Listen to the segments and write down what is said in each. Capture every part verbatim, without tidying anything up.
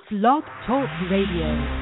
Blog Talk Radio.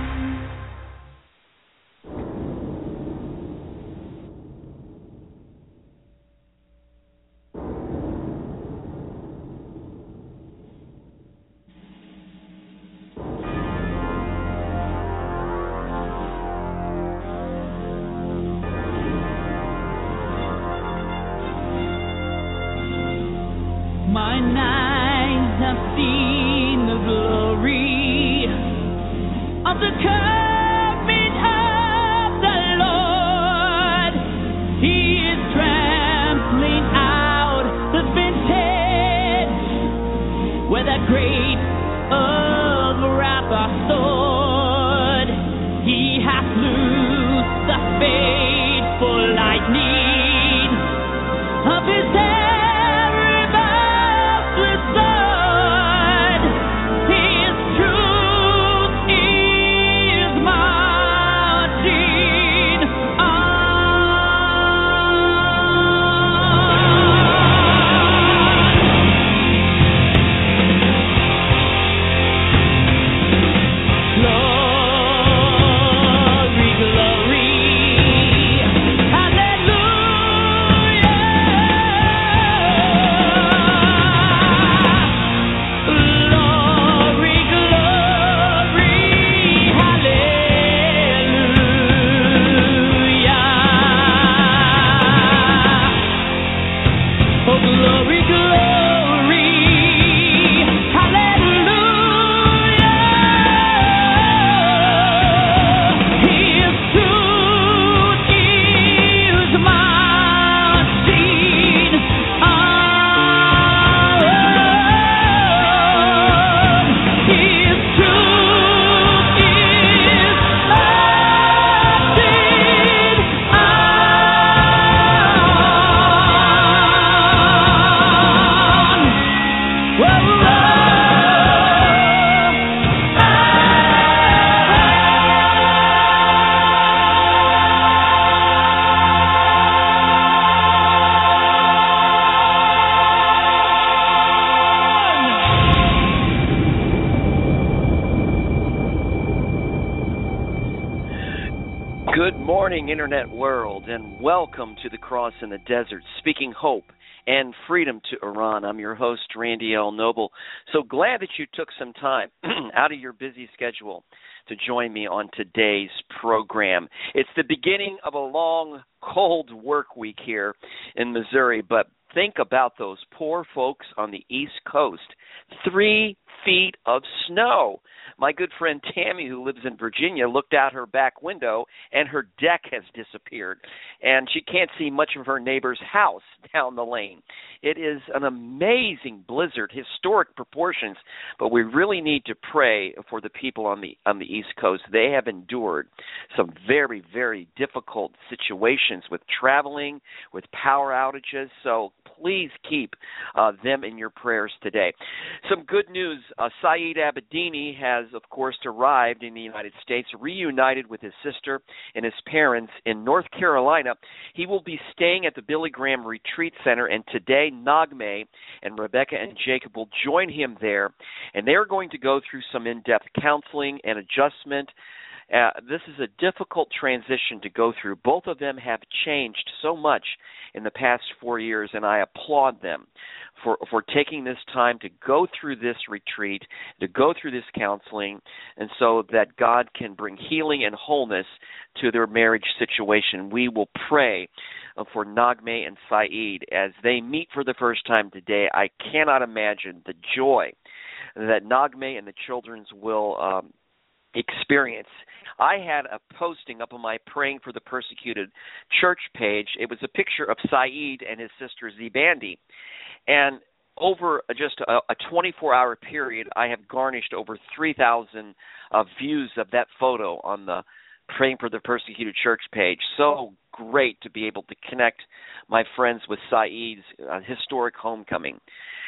Internet world, and welcome to the Cross in the Desert, speaking hope and freedom to Iran. I'm your host, Randy L. Noble. So glad that you took some time out of your busy schedule to join me on today's program. It's the beginning of a long, cold work week here in Missouri, but think about those poor folks on the East Coast. Three feet of snow. My good friend Tammy, who lives in Virginia, looked out her back window, and her deck has disappeared, and she can't see much of her neighbor's house down the lane. It is an amazing blizzard, historic proportions, but we really need to pray for the people on the on the East Coast. They have endured some very, very difficult situations with traveling, with power outages, so please keep uh, them in your prayers today. Some good news. Uh, Saeed Abedini has, of course, arrived in the United States, reunited with his sister and his parents in North Carolina. He will be staying at the Billy Graham Retreat Center, and today Nagme and Rebecca and Jacob will join him there, and they're going to go through some in-depth counseling and adjustment. Uh, this is a difficult transition to go through. Both of them have changed so much in the past four years, and I applaud them for, for taking this time to go through this retreat, to go through this counseling, and so that God can bring healing and wholeness to their marriage situation. We will pray for Nagme and Saeed as they meet for the first time today. I cannot imagine the joy that Nagme and the children will um, experience. I had a posting up on my Praying for the Persecuted church page. It was a picture of Saeed and his sister Zibandi. And over just a, a twenty-four hour period, I have garnished over three thousand uh, views of that photo on the Praying for the Persecuted church page. So great to be able to connect my friends with Saeed's uh, historic homecoming.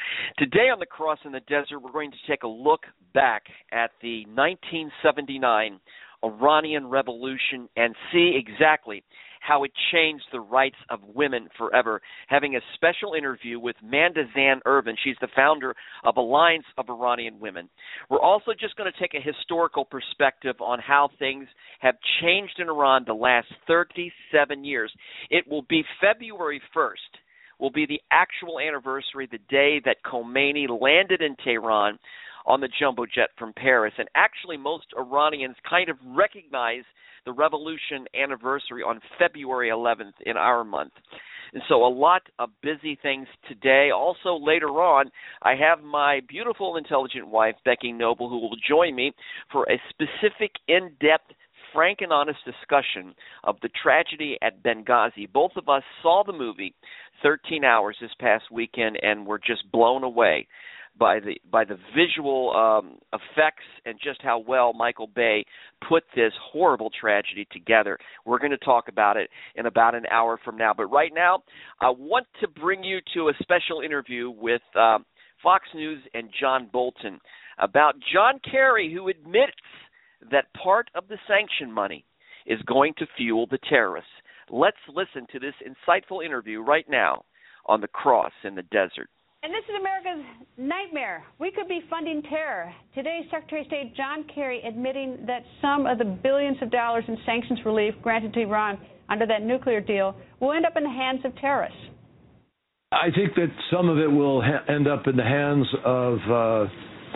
Today on the Cross in the Desert, we're going to take a look back at the nineteen seventy-nine Iranian Revolution and see exactly how it changed the rights of women forever, having a special interview with Manda Zan Irvin. She's the founder of Alliance of Iranian Women. We're also just going to take a historical perspective on how things have changed in Iran the last thirty-seven years. It will be February first. Will be the actual anniversary, the day that Khomeini landed in Tehran on the jumbo jet from Paris. And actually, most Iranians kind of recognize the revolution anniversary on February eleventh in our month. And so a lot of busy things today. Also, later on, I have my beautiful, intelligent wife, Becky Noble, who will join me for a specific, in-depth, frank and honest discussion of the tragedy at Benghazi. Both of us saw the movie thirteen hours this past weekend and were just blown away by the by the visual um, effects and just how well Michael Bay put this horrible tragedy together. We're going to talk about it in about an hour from now. But right now, I want to bring you to a special interview with uh, Fox News and John Bolton about John Kerry, who admits that part of the sanction money is going to fuel the terrorists. Let's listen to this insightful interview right now on The Cross in the Desert. And this is America's nightmare. We could be funding terror. Today, Secretary of State John Kerry admitting that some of the billions of dollars in sanctions relief granted to Iran under that nuclear deal will end up in the hands of terrorists. I think that some of it will ha- end up in the hands of uh,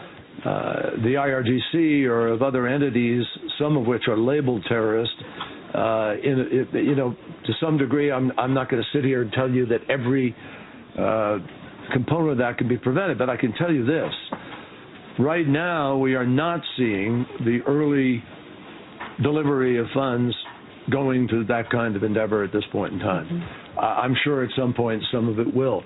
uh, the I R G C or of other entities, some of which are labeled terrorist. Uh, in, in, you know, to some degree, I'm, I'm not going to sit here and tell you that every uh, component of that can be prevented, but I can tell you this. Right now, we are not seeing the early delivery of funds going to that kind of endeavor at this point in time. Mm-hmm. Uh, I'm sure at some point some of it will.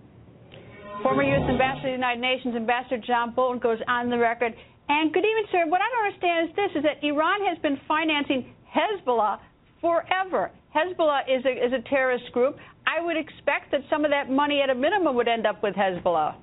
Former U S Ambassador to the United Nations, Ambassador John Bolton, goes on the record. And good evening, sir. What I don't understand is this, is that Iran has been financing Hezbollah forever. Hezbollah is a, is a terrorist group. I would expect that some of that money at a minimum would end up with Hezbollah.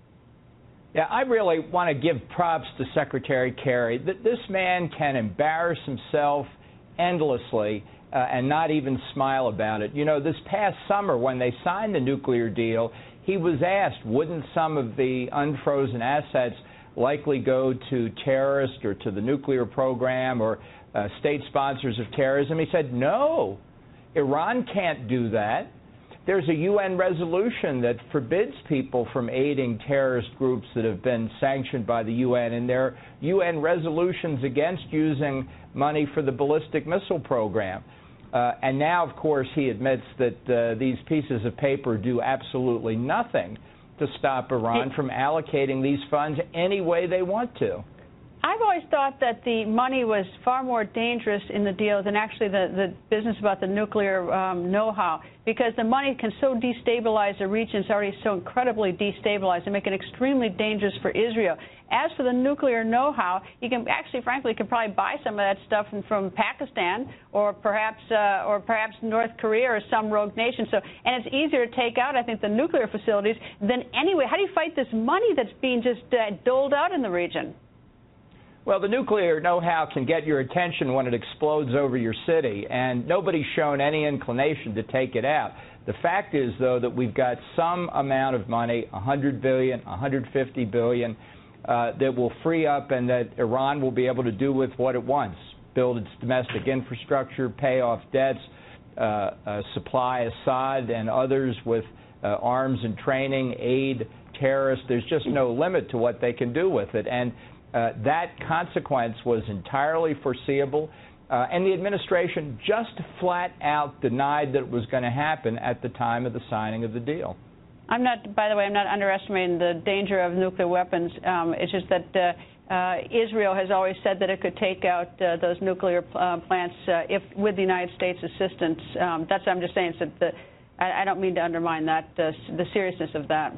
Yeah, I really want to give props to Secretary Kerry. That this man can embarrass himself endlessly uh, and not even smile about it. You know, this past summer when they signed the nuclear deal, he was asked, wouldn't some of the unfrozen assets likely go to terrorists or to the nuclear program or uh, state sponsors of terrorism? He said, no, Iran can't do that. There's a U N resolution that forbids people from aiding terrorist groups that have been sanctioned by the U N, and there are U N resolutions against using money for the ballistic missile program. Uh, and now, of course, he admits that uh, these pieces of paper do absolutely nothing to stop Iran from allocating these funds any way they want to. I've always thought that the money was far more dangerous in the deal than actually the, the business about the nuclear um, know-how, because the money can so destabilize the region. It's already so incredibly destabilized and make it extremely dangerous for Israel. As for the nuclear know-how, you can actually, frankly, can probably buy some of that stuff from, from Pakistan or perhaps uh, or perhaps North Korea or some rogue nation. So, and it's easier to take out, I think, the nuclear facilities than anyway. How do you fight this money that's being just uh, doled out in the region? Well, the nuclear know-how can get your attention when it explodes over your city, and nobody's shown any inclination to take it out. The fact is, though, that we've got some amount of money, one hundred billion dollars, one hundred fifty billion dollars, uh, that will free up and that Iran will be able to do with what it wants, build its domestic infrastructure, pay off debts, uh, uh, supply Assad and others with uh, arms and training, aid terrorists. There's just no limit to what they can do with it. And Uh, that consequence was entirely foreseeable, uh, and the administration just flat out denied that it was going to happen at the time of the signing of the deal. I'm not, by the way, I'm not underestimating the danger of nuclear weapons. Um, it's just that uh, uh, Israel has always said that it could take out uh, those nuclear uh, plants uh, if, with the United States assistance. Um, that's what I'm just saying. That the, I, I don't mean to undermine that, uh, the seriousness of that.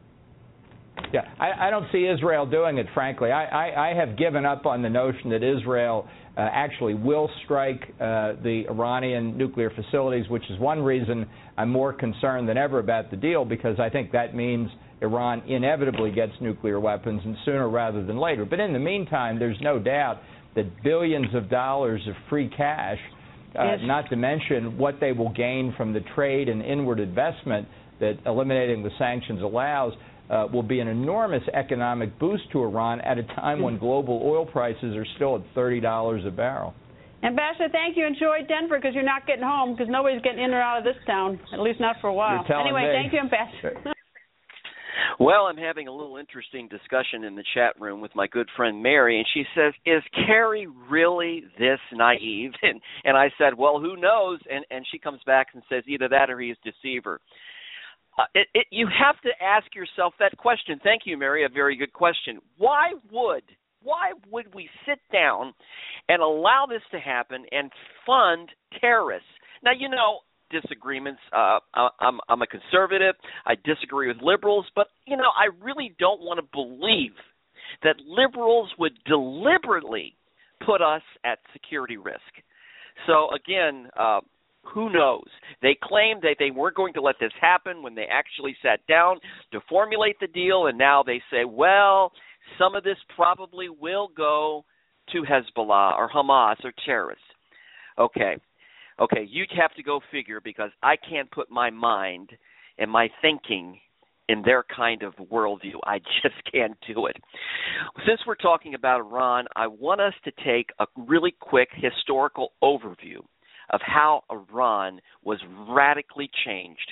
Yeah, I, I don't see Israel doing it, frankly. I, I, I have given up on the notion that Israel uh, actually will strike uh, the Iranian nuclear facilities, which is one reason I'm more concerned than ever about the deal, because I think that means Iran inevitably gets nuclear weapons, and sooner rather than later. But in the meantime, there's no doubt that billions of dollars of free cash Uh, yes. not to mention what they will gain from the trade and inward investment that eliminating the sanctions allows uh, will be an enormous economic boost to Iran at a time when global oil prices are still at thirty dollars a barrel. Ambassador, thank you. Enjoy Denver because you're not getting home because nobody's getting in or out of this town, at least not for a while. You're telling anyway, me. thank you, Ambassador. Well, I'm having a little interesting discussion in the chat room with my good friend Mary, and she says, is Kerry really this naive? And, and I said, well, who knows? And, and she comes back and says, either that or he's a deceiver. Uh, it, it, you have to ask yourself that question. Thank you, Mary, a very good question. Why would, why would we sit down and allow this to happen and fund terrorists? Now, you know, disagreements. Uh, I'm, I'm a conservative. I disagree with liberals, but, you know, I really don't want to believe that liberals would deliberately put us at security risk. So, again, uh, who knows? They claimed that they weren't going to let this happen when they actually sat down to formulate the deal, and now they say, well, some of this probably will go to Hezbollah or Hamas or terrorists. Okay. Okay, you'd have to go figure because I can't put my mind and my thinking in their kind of worldview. I just can't do it. Since we're talking about Iran, I want us to take a really quick historical overview of how Iran was radically changed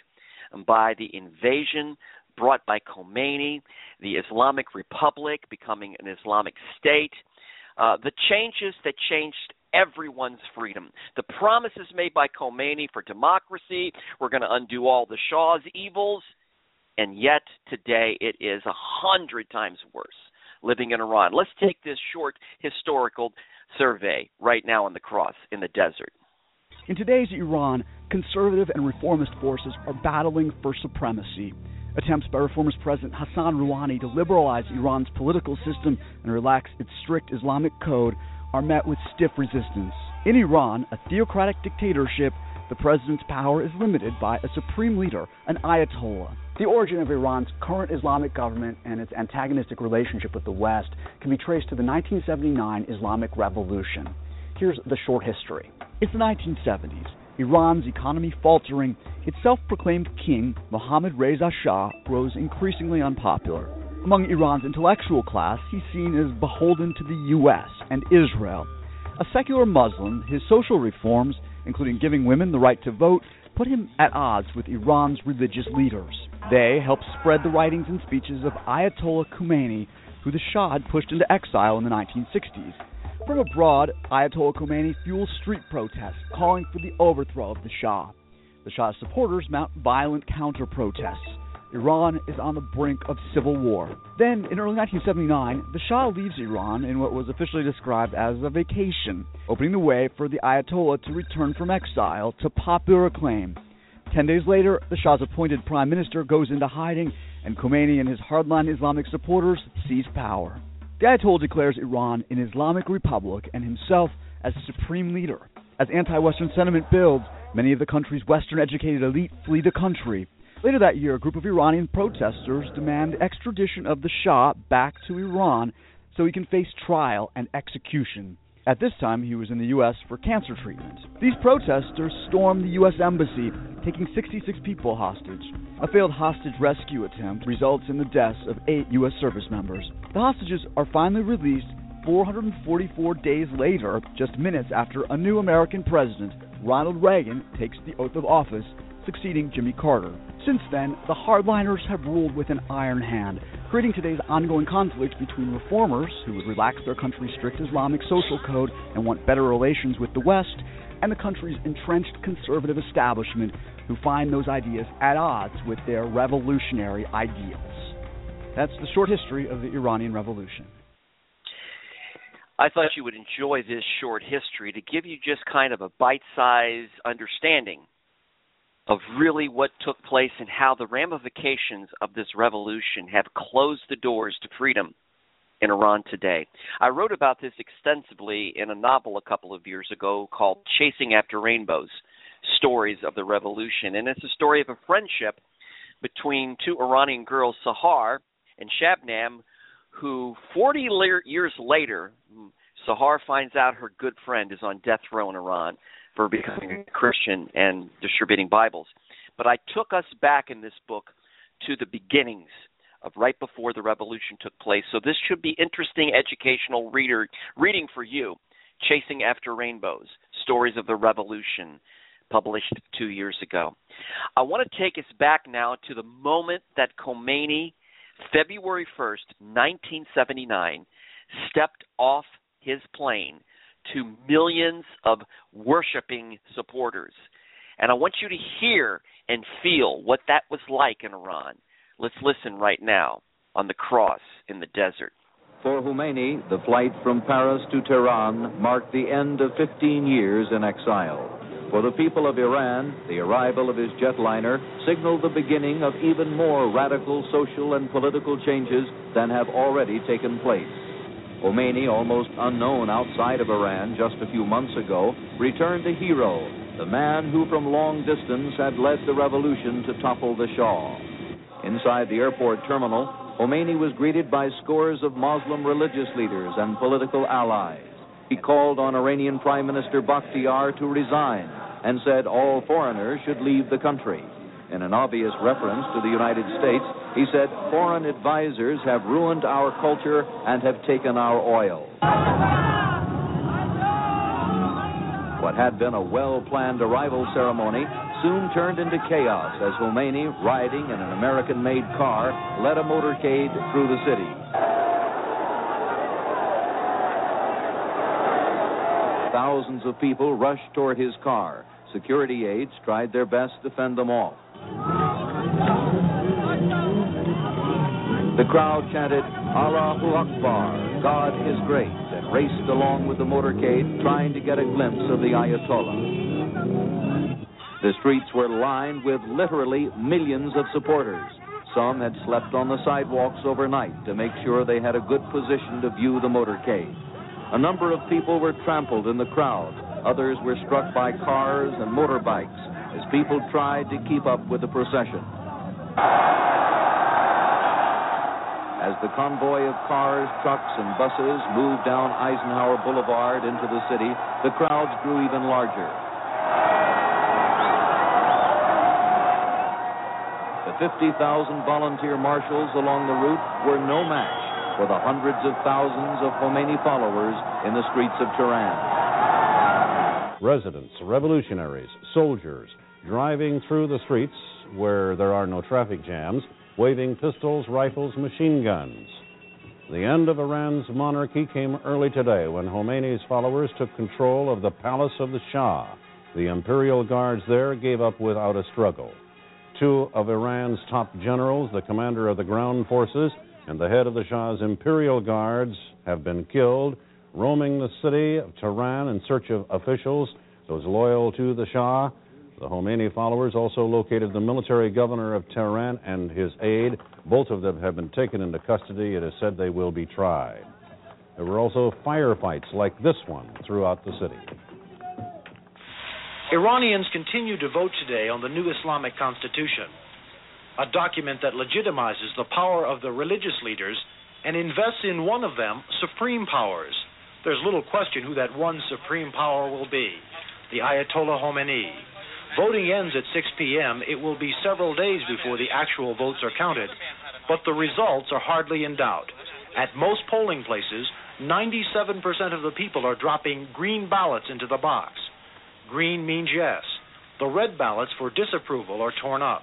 by the invasion brought by Khomeini, the Islamic Republic becoming an Islamic state, uh, the changes that changed everyone's freedom. The promises made by Khomeini for democracy, we're going to undo all the Shah's evils, and yet today it is a hundred times worse living in Iran. Let's take this short historical survey right now on the cross in the desert. In today's Iran, conservative and reformist forces are battling for supremacy. Attempts by reformist President Hassan Rouhani to liberalize Iran's political system and relax its strict Islamic code are met with stiff resistance. In Iran, a theocratic dictatorship, the president's power is limited by a supreme leader, an Ayatollah. The origin of Iran's current Islamic government and its antagonistic relationship with the West can be traced to the nineteen seventy-nine Islamic Revolution. Here's the short history. It's the nineteen seventies. Iran's economy faltering, its self-proclaimed king, Mohammad Reza Shah, grows increasingly unpopular. Among Iran's intellectual class, he's seen as beholden to the U S and Israel. A secular Muslim, his social reforms, including giving women the right to vote, put him at odds with Iran's religious leaders. They helped spread the writings and speeches of Ayatollah Khomeini, who the Shah had pushed into exile in the nineteen sixties. From abroad, Ayatollah Khomeini fuels street protests, calling for the overthrow of the Shah. The Shah's supporters mount violent counter-protests. Iran is on the brink of civil war. Then, in early nineteen seventy-nine, the Shah leaves Iran in what was officially described as a vacation, opening the way for the Ayatollah to return from exile to popular acclaim. Ten days later, the Shah's appointed prime minister goes into hiding, and Khomeini and his hardline Islamic supporters seize power. The Ayatollah declares Iran an Islamic republic and himself as supreme leader. As anti-Western sentiment builds, many of the country's Western-educated elite flee the country. Later that year, a group of Iranian protesters demand extradition of the Shah back to Iran so he can face trial and execution. At this time, he was in the U S for cancer treatment. These protesters storm the U S embassy, taking sixty-six people hostage. A failed hostage rescue attempt results in the deaths of eight U S service members. The hostages are finally released four hundred forty-four days later, just minutes after a new American president, Ronald Reagan, takes the oath of office, succeeding Jimmy Carter. Since then, the hardliners have ruled with an iron hand, creating today's ongoing conflict between reformers, who would relax their country's strict Islamic social code and want better relations with the West, and the country's entrenched conservative establishment, who find those ideas at odds with their revolutionary ideals. That's the short history of the Iranian Revolution. I thought you would enjoy this short history to give you just kind of a bite-sized understanding of really what took place and how the ramifications of this revolution have closed the doors to freedom in Iran today. I wrote about this extensively in a novel a couple of years ago called Chasing After Rainbows, Stories of the Revolution. And it's a story of a friendship between two Iranian girls, Sahar and Shabnam, who forty years later, Sahar finds out her good friend is on death row in Iran. for becoming a Christian and distributing Bibles. But I took us back in this book to the beginnings of right before the revolution took place. So this should be interesting educational reader reading for you. Chasing After Rainbows, Stories of the Revolution, published two years ago. I want to take us back now to the moment that Khomeini, February first, nineteen seventy-nine, stepped off his plane to millions of worshiping supporters. And I want you to hear and feel what that was like in Iran. Let's listen right now on The Cross in the Desert. For Khomeini, the flight from Paris to Tehran marked the end of fifteen years in exile. For the people of Iran, the arrival of his jetliner signaled the beginning of even more radical social and political changes than have already taken place. Khomeini, almost unknown outside of Iran just a few months ago, returned a hero, the man who from long distance had led the revolution to topple the Shah. Inside the airport terminal, Khomeini was greeted by scores of Muslim religious leaders and political allies. He called on Iranian Prime Minister Bakhtiar to resign and said all foreigners should leave the country. In an obvious reference to the United States, he said, "Foreign advisors have ruined our culture and have taken our oil." What had been a well-planned arrival ceremony soon turned into chaos as Khomeini, riding in an American-made car, led a motorcade through the city. Thousands of people rushed toward his car. Security aides tried their best to fend them off. The crowd chanted, "Allahu Akbar, God is great," and raced along with the motorcade, trying to get a glimpse of the Ayatollah. The streets were lined with literally millions of supporters. Some had slept on the sidewalks overnight to make sure they had a good position to view the motorcade. A number of people were trampled in the crowd. Others were struck by cars and motorbikes as people tried to keep up with the procession. As the convoy of cars, trucks, and buses moved down Eisenhower Boulevard into the city, the crowds grew even larger. The fifty thousand volunteer marshals along the route were no match for the hundreds of thousands of Khomeini followers in the streets of Tehran. Residents, revolutionaries, soldiers driving through the streets where there are no traffic jams, waving pistols, rifles, machine guns. The end of Iran's monarchy came early today when Khomeini's followers took control of the palace of the Shah. The imperial guards there gave up without a struggle. Two of Iran's top generals, the commander of the ground forces and the head of the Shah's imperial guards, have been killed, roaming the city of Tehran in search of officials, those loyal to the Shah. The Khomeini followers also located the military governor of Tehran and his aide. Both of them have been taken into custody. It is said they will be tried. There were also firefights like this one throughout the city. Iranians continue to vote today on the new Islamic Constitution, a document that legitimizes the power of the religious leaders and invests in one of them supreme powers. There's little question who that one supreme power will be, the Ayatollah Khomeini. Voting ends at six p.m. It will be several days before the actual votes are counted, but the results are hardly in doubt. At most polling places, ninety-seven percent of the people are dropping green ballots into the box. Green means yes. The red ballots for disapproval are torn up.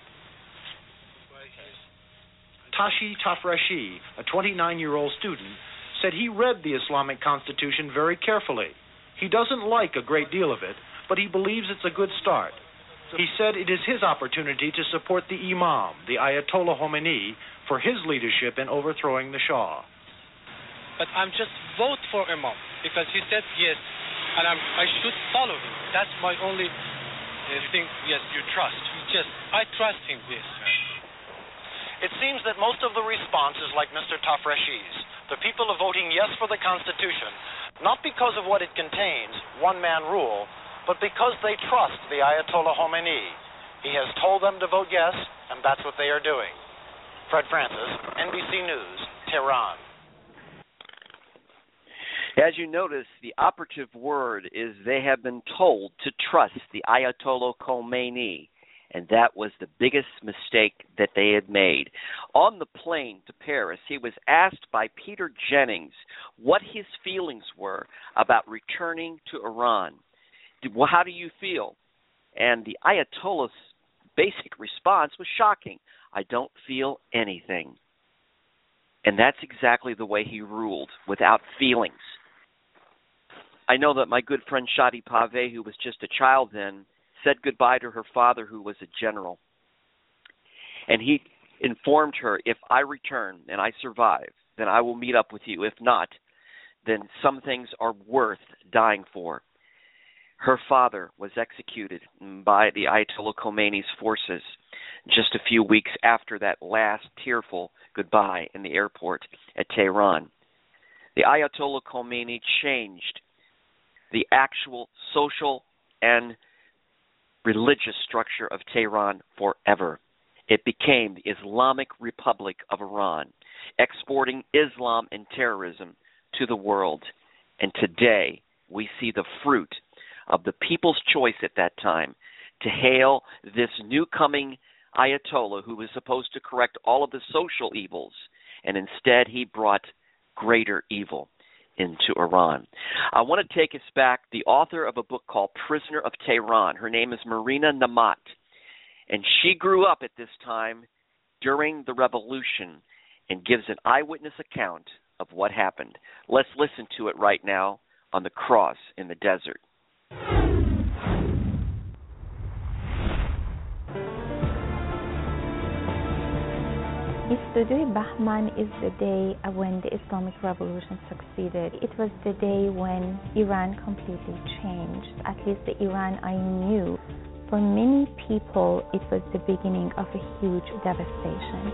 Tashi Tafreshi, a twenty-nine-year-old student, said he read the Islamic Constitution very carefully. He doesn't like a great deal of it, but he believes it's a good start. He said it is his opportunity to support the Imam, the Ayatollah Khomeini, for his leadership in overthrowing the Shah. But I'm just vote for Imam because he said yes, and I'm, I should follow him. That's my only uh, thing. Yes, you trust. Just I trust him. Yes. It seems that most of the response is like Mister Tafreshi's. The people are voting yes for the Constitution, not because of what it contains, one-man rule, but because they trust the Ayatollah Khomeini. He has told them to vote yes, and that's what they are doing. Fred Francis, N B C News, Tehran. As you notice, the operative word is they have been told to trust the Ayatollah Khomeini, and that was the biggest mistake that they had made. On the plane to Paris, he was asked by Peter Jennings what his feelings were about returning to Iran. Well, how do you feel? And the Ayatollah's basic response was shocking. I don't feel anything. And that's exactly the way he ruled, without feelings. I know that my good friend Shadi Pave, who was just a child then, said goodbye to her father, who was a general. And he informed her, if I return and I survive, then I will meet up with you. If not, then some things are worth dying for. Her father was executed by the Ayatollah Khomeini's forces just a few weeks after that last tearful goodbye in the airport at Tehran. The Ayatollah Khomeini changed the actual social and religious structure of Tehran forever. It became the Islamic Republic of Iran, exporting Islam and terrorism to the world. And today we see the fruit of the people's choice at that time to hail this new coming Ayatollah who was supposed to correct all of the social evils, and instead he brought greater evil into Iran. I want to take us back, the author of a book called Prisoner of Tehran. Her name is Marina Namat, and she grew up at this time during the revolution and gives an eyewitness account of what happened. Let's listen to it right now on The Cross in the Desert. Yesterday, Bahman is the day when the Islamic Revolution succeeded. It was the day when Iran completely changed, at least the Iran I knew. For many people, it was the beginning of a huge devastation.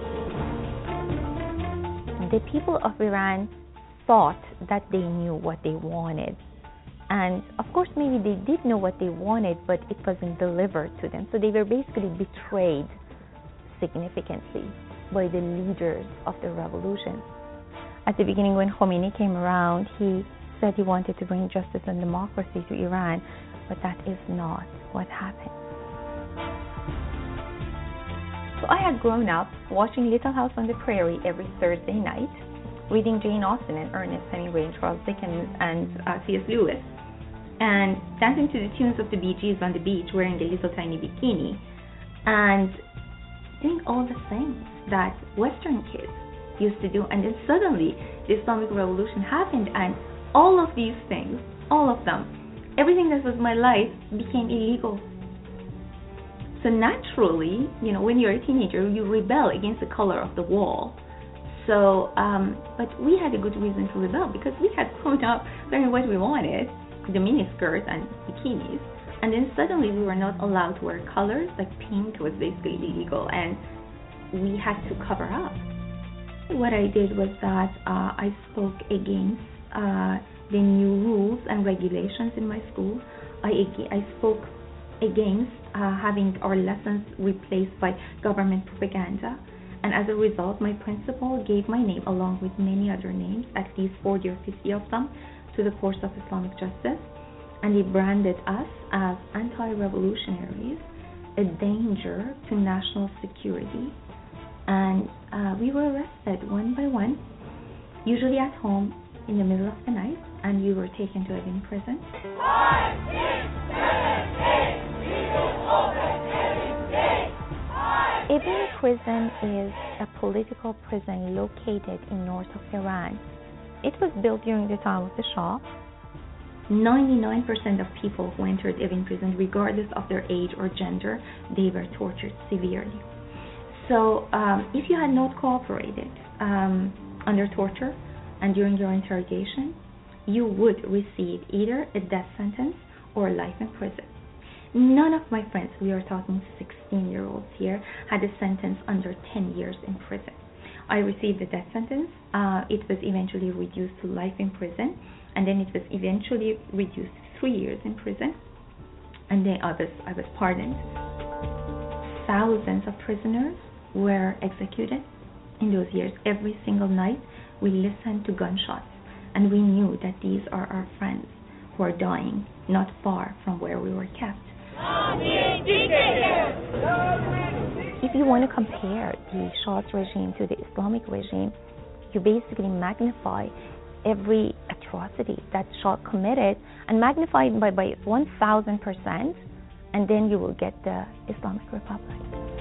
The people of Iran thought that they knew what they wanted. And of course, maybe they did know what they wanted, but it wasn't delivered to them. So they were basically betrayed significantly by the leaders of the revolution. At the beginning, when Khomeini came around, he said he wanted to bring justice and democracy to Iran, but that is not what happened. So I had grown up watching Little House on the Prairie every Thursday night, reading Jane Austen and Ernest Hemingway and Charles Dickens and uh, C S Lewis, and dancing to the tunes of the Bee Gees on the beach wearing a little tiny bikini, and doing all the things that Western kids used to do. And then suddenly the Islamic Revolution happened, and all of these things, all of them, everything that was my life became illegal. So naturally, you know, when you're a teenager, you rebel against the color of the wall. So, um, but we had a good reason to rebel because we had grown up learning what we wanted, the miniskirts and bikinis. And then suddenly we were not allowed to wear colors, like pink was basically illegal, and we had to cover up. What I did was that uh, I spoke against uh, the new rules and regulations in my school. I, I spoke against uh, having our lessons replaced by government propaganda. And as a result, my principal gave my name, along with many other names, at least forty or fifty of them, to the course of Islamic justice. And they branded us as anti-revolutionaries, a danger to national security. And uh, we were arrested one by one, usually at home in the middle of the night, and we were taken to Evin prison. Five, six, seven, eight, Evin prison is a political prison located in north of Iran. It was built during the time of the Shah. ninety-nine percent of people who entered Evin prison, regardless of their age or gender, they were tortured severely. So um, if you had not cooperated um, under torture and during your interrogation, you would receive either a death sentence or life in prison. None of my friends, we are talking sixteen-year-olds here, had a sentence under ten years in prison. I received a death sentence. Uh, it was eventually reduced to life in prison, and then it was eventually reduced to three years in prison, and then I was, I was pardoned. Thousands of prisoners were executed in those years. Every single night we listened to gunshots, And we knew that these are our friends who are dying not far from where we were kept. If you want to compare the Shah's regime to the Islamic regime, you basically magnify every atrocity that Shah committed and magnify it by, by one thousand percent, and then you will get the Islamic Republic.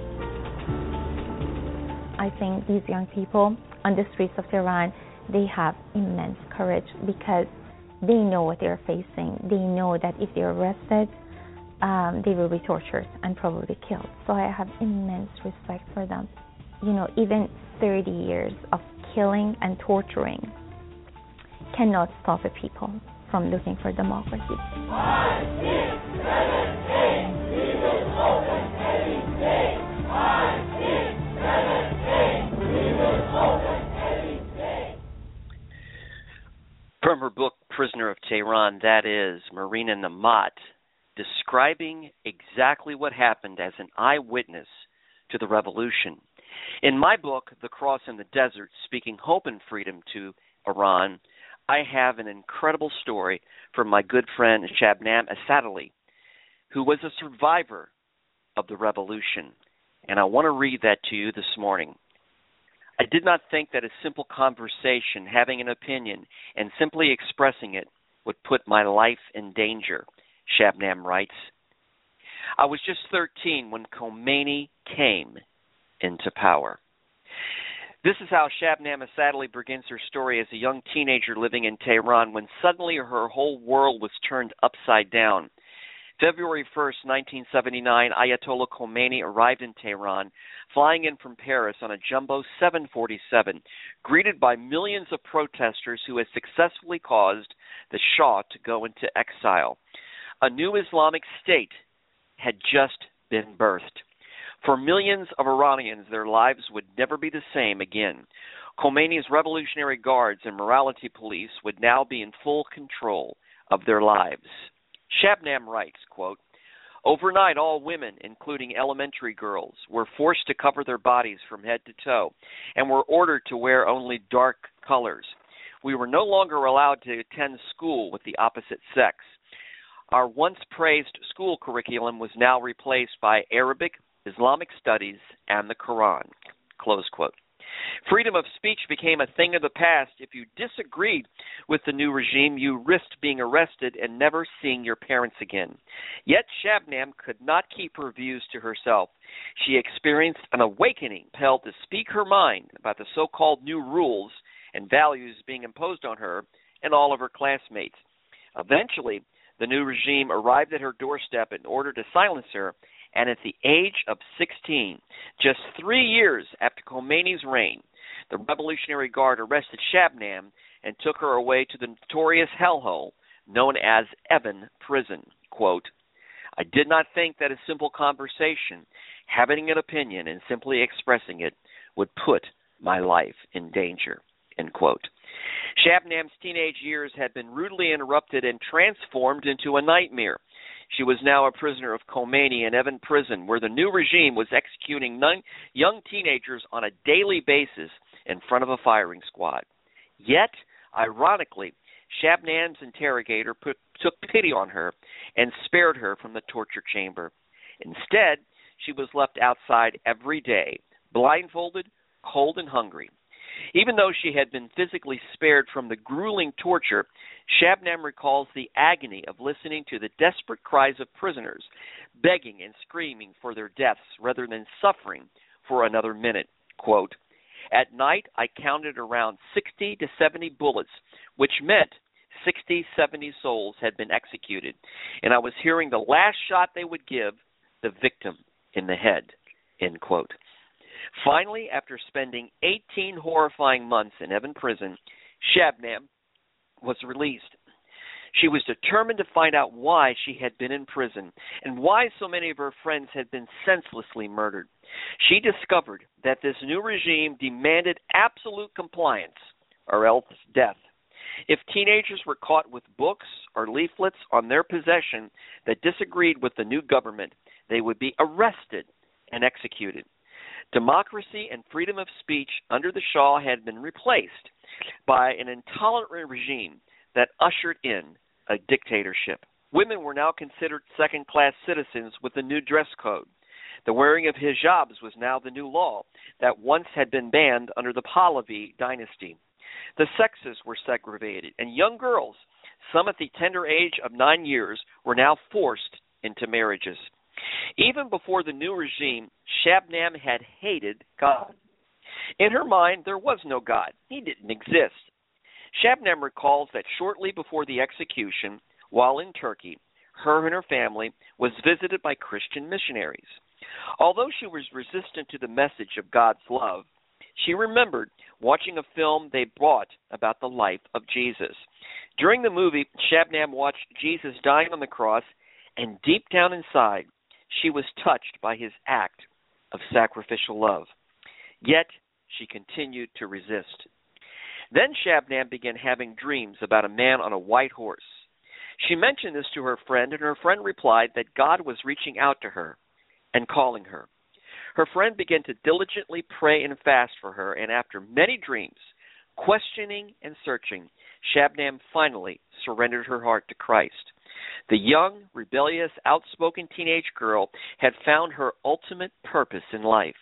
I think these young people on the streets of Tehran, they have immense courage because they know what they're facing. They know that if they're arrested, um, they will be tortured and probably killed. So I have immense respect for them. You know, even thirty years of killing and torturing cannot stop a people from looking for democracy. One, six, seven, eight, we will open any state. One, six, seven, eight, we will open any state. From her book, Prisoner of Tehran, that is Marina Namat, describing exactly what happened as an eyewitness to the revolution. In my book, The Cross in the Desert, Speaking Hope and Freedom to Iran, I have an incredible story from my good friend Shabnam Asadali, who was a survivor of the revolution. And I want to read that to you this morning. I did not think that a simple conversation, having an opinion, and simply expressing it would put my life in danger, Shabnam writes. I was just thirteen when Khomeini came into power. This is how Shabnam Asadali begins her story as a young teenager living in Tehran when suddenly her whole world was turned upside down. February first, nineteen seventy-nine, Ayatollah Khomeini arrived in Tehran, flying in from Paris on a jumbo seven forty-seven, greeted by millions of protesters who had successfully caused the Shah to go into exile. A new Islamic state had just been birthed. For millions of Iranians, their lives would never be the same again. Khomeini's Revolutionary Guards and morality police would now be in full control of their lives. Shabnam writes, quote, overnight, all women, including elementary girls, were forced to cover their bodies from head to toe and were ordered to wear only dark colors. We were no longer allowed to attend school with the opposite sex. Our once praised school curriculum was now replaced by Arabic, Islamic studies, and the Quran, close quote. Freedom of speech became a thing of the past. If you disagreed with the new regime, you risked being arrested and never seeing your parents again. Yet Shabnam could not keep her views to herself. She experienced an awakening, compelled to speak her mind about the so-called new rules and values being imposed on her and all of her classmates. Eventually, the new regime arrived at her doorstep in order to silence her, and at the age of sixteen, just three years after Khomeini's reign, the Revolutionary Guard arrested Shabnam and took her away to the notorious hellhole known as Evin Prison. Quote, I did not think that a simple conversation, having an opinion and simply expressing it, would put my life in danger. End quote. Shabnam's teenage years had been rudely interrupted and transformed into a nightmare. She was now a prisoner of Khomeini in Evin Prison, where the new regime was executing young teenagers on a daily basis in front of a firing squad. Yet, ironically, Shabnam's interrogator put, took pity on her and spared her from the torture chamber. Instead, she was left outside every day, blindfolded, cold, and hungry. Even though she had been physically spared from the grueling torture, Shabnam recalls the agony of listening to the desperate cries of prisoners, begging and screaming for their deaths rather than suffering for another minute. Quote, at night, I counted around sixty to seventy bullets, which meant sixty, seventy souls had been executed, and I was hearing the last shot they would give the victim in the head. End quote. Finally, after spending eighteen horrifying months in Evin Prison, Shabnam was released. She was determined to find out why she had been in prison and why so many of her friends had been senselessly murdered. She discovered that this new regime demanded absolute compliance or else death. If teenagers were caught with books or leaflets on their possession that disagreed with the new government, they would be arrested and executed. Democracy and freedom of speech under the Shah had been replaced, by an intolerant regime that ushered in a dictatorship. Women were now considered second-class citizens with the new dress code. The wearing of hijabs was now the new law that once had been banned under the Pahlavi dynasty. The sexes were segregated, and young girls, some at the tender age of nine years, were now forced into marriages. Even before the new regime, Shabnam had hated God. In her mind, there was no God. He didn't exist. Shabnam recalls that shortly before the execution, while in Turkey, her and her family was visited by Christian missionaries. Although she was resistant to the message of God's love, she remembered watching a film they brought about the life of Jesus. During the movie, Shabnam watched Jesus dying on the cross, and deep down inside, she was touched by his act of sacrificial love. Yet, she continued to resist. Then Shabnam began having dreams about a man on a white horse. She mentioned this to her friend, and her friend replied that God was reaching out to her and calling her. Her friend began to diligently pray and fast for her, and after many dreams, questioning and searching, Shabnam finally surrendered her heart to Christ. The young, rebellious, outspoken teenage girl had found her ultimate purpose in life.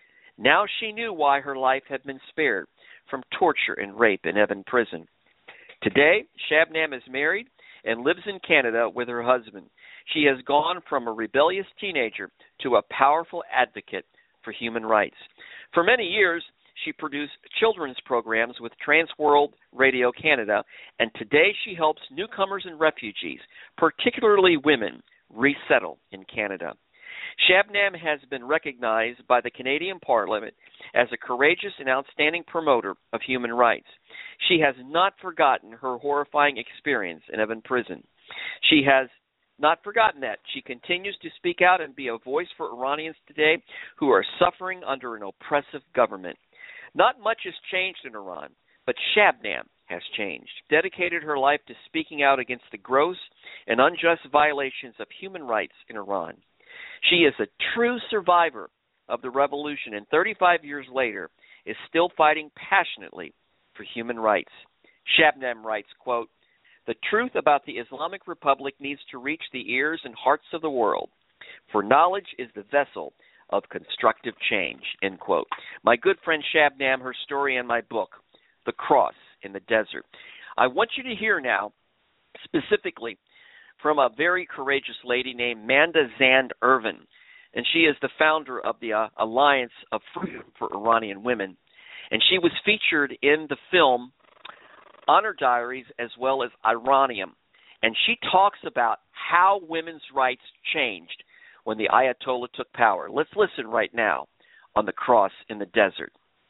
Now she knew why her life had been spared from torture and rape in Evin prison. Today, Shabnam is married and lives in Canada with her husband. She has gone from a rebellious teenager to a powerful advocate for human rights. For many years, she produced children's programs with Transworld Radio Canada, and today she helps newcomers and refugees, particularly women, resettle in Canada. Shabnam has been recognized by the Canadian Parliament as a courageous and outstanding promoter of human rights. She has not forgotten her horrifying experience in Evin prison. She has not forgotten that. She continues to speak out and be a voice for Iranians today who are suffering under an oppressive government. Not much has changed in Iran, but Shabnam has changed, dedicated her life to speaking out against the gross and unjust violations of human rights in Iran. She is a true survivor of the revolution, and thirty-five years later is still fighting passionately for human rights. Shabnam writes, quote, "The truth about the Islamic Republic needs to reach the ears and hearts of the world, for knowledge is the vessel of constructive change," end quote. My good friend Shabnam, her story in my book, The Cross in the Desert. I want you to hear now, specifically, from a very courageous lady named Manda Zand Irvin, and she is the founder of the uh, Alliance of Freedom for Iranian Women, and she was featured in the film Honor Diaries as well as Iranium, and she talks about how women's rights changed when the Ayatollah took power. Let's listen right now on The Cross in the Desert.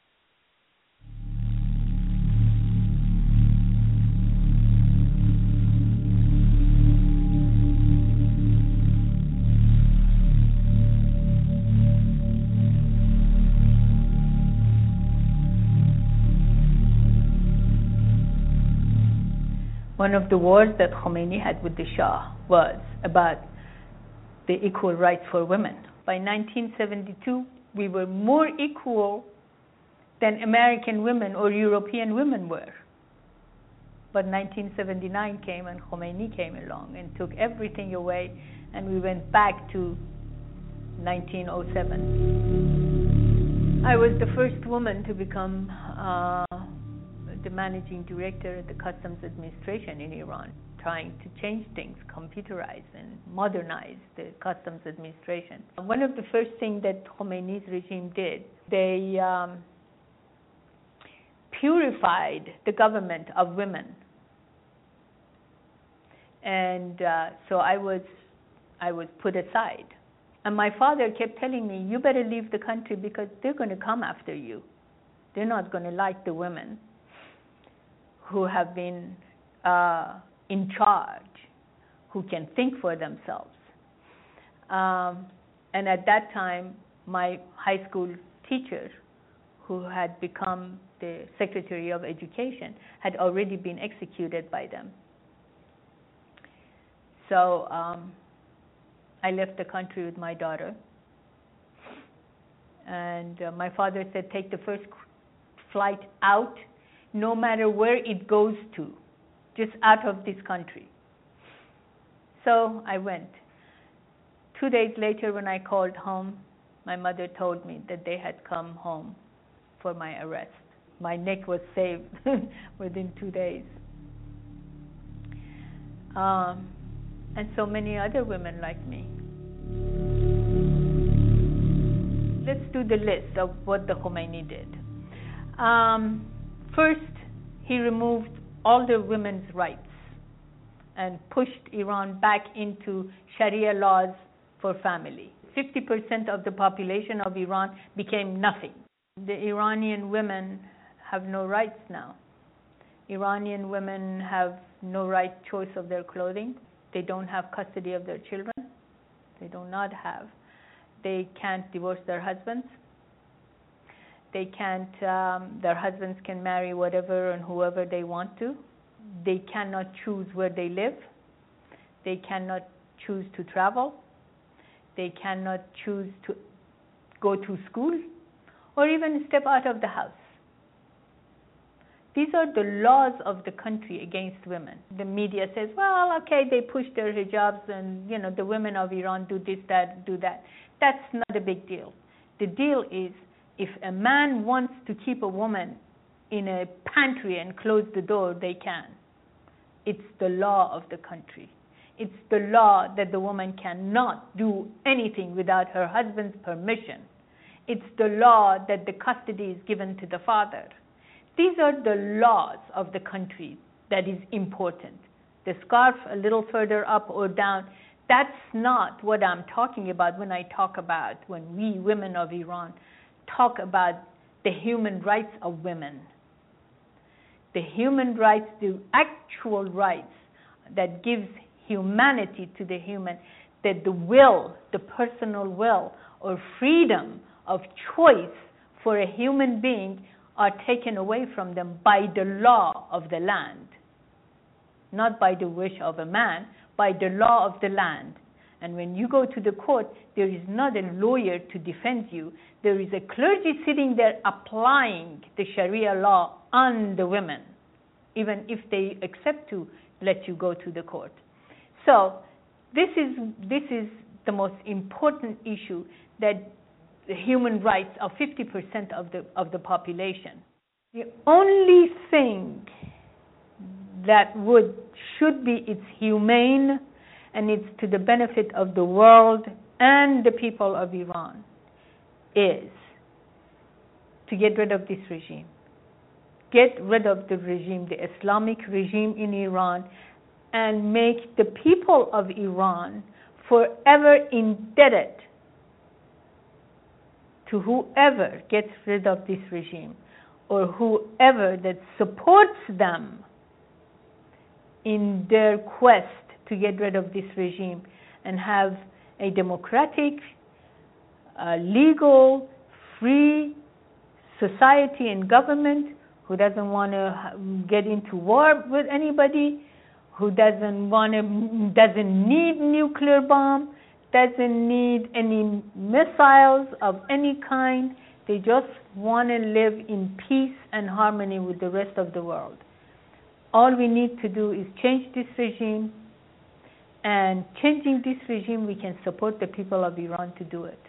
One of the wars that Khomeini had with the Shah was about the equal rights for women. By nineteen seventy-two, we were more equal than American women or European women were. But nineteen seventy-nine came and Khomeini came along and took everything away, and we went back to nineteen oh seven. I was the first woman to become uh, the managing director at the Customs Administration in Iran, trying to change things, computerize and modernize the Customs Administration. One of the first things that Khomeini's regime did, they um, purified the government of women. And uh, so I was, I was put aside. And my father kept telling me, you better leave the country because they're going to come after you. They're not going to like the women who have been uh, in charge, who can think for themselves. Um, and at that time, my high school teacher, who had become the Secretary of Education, had already been executed by them. So um, I left the country with my daughter. And uh, my father said, take the first flight out, no matter where it goes to, just out of this country. So I went. Two days later, when I called home, my mother told me that they had come home for my arrest. My neck was saved within two days. Um, and so many other women like me. Let's do the list of what the Khomeini did. Um, first, he removed all the women's rights and pushed Iran back into Sharia laws for family. fifty percent of the population of Iran became nothing. The Iranian women have no rights now. Iranian women have no right choice of their clothing. They don't have custody of their children. They do not have. They can't divorce their husbands. They can't, um, their husbands can marry whatever and whoever they want to. They cannot choose where they live. They cannot choose to travel. They cannot choose to go to school or even step out of the house. These are the laws of the country against women. The media says, well, okay, they push their hijabs and, you know, the women of Iran do this, that, do that. That's not a big deal. The deal is if a man wants to keep a woman in a pantry and close the door, they can. It's the law of the country. It's the law that the woman cannot do anything without her husband's permission. It's the law that the custody is given to the father. These are the laws of the country that is important. The scarf a little further up or down, that's not what I'm talking about when I talk about, when we women of Iran talk about the human rights of women. The human rights, the actual rights that gives humanity to the human, that the will, the personal will or freedom of choice for a human being are taken away from them by the law of the land. Not by the wish of a man, by the law of the land. And when you go to the court, there is not a lawyer to defend you. There is a clergy sitting there applying the Sharia law on the women, even if they accept to let you go to the court. So this is, this is the most important issue, that the human rights of fifty percent of the, of the population. The only thing that would, should be it's humane and it's to the benefit of the world and the people of Iran is to get rid of this regime. Get rid of the regime, the Islamic regime in Iran, and make the people of Iran forever indebted to whoever gets rid of this regime or whoever that supports them in their quest to get rid of this regime and have a democratic, uh, legal, free society and government who doesn't want to get into war with anybody, who doesn't want to, doesn't need nuclear bomb, doesn't need any missiles of any kind. They just want to live in peace and harmony with the rest of the world. All we need to do is change this regime, and changing this regime, we can support the people of Iran to do it.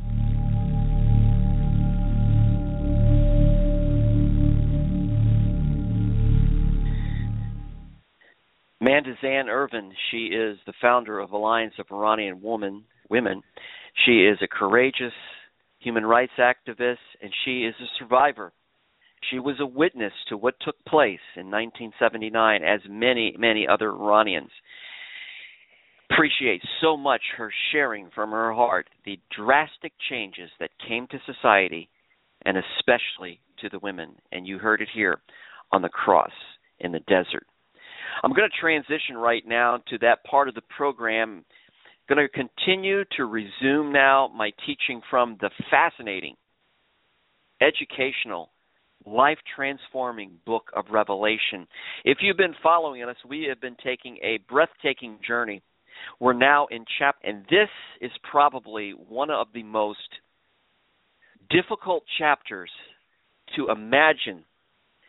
Mandazan Ervin, she is the founder of Alliance of Iranian Women. Women. She is a courageous human rights activist, and she is a survivor. She was a witness to what took place in nineteen seventy-nine, as many, many other Iranians. Appreciate so much her sharing from her heart the drastic changes that came to society, and especially to the women. And you heard it here on the cross in the desert. I'm going to transition right now to that part of the program. I'm going to continue to resume now my teaching from the fascinating, educational, life-transforming book of Revelation. If you've been following us, we have been taking a breathtaking journey. We're now in chapter, and this is probably one of the most difficult chapters to imagine,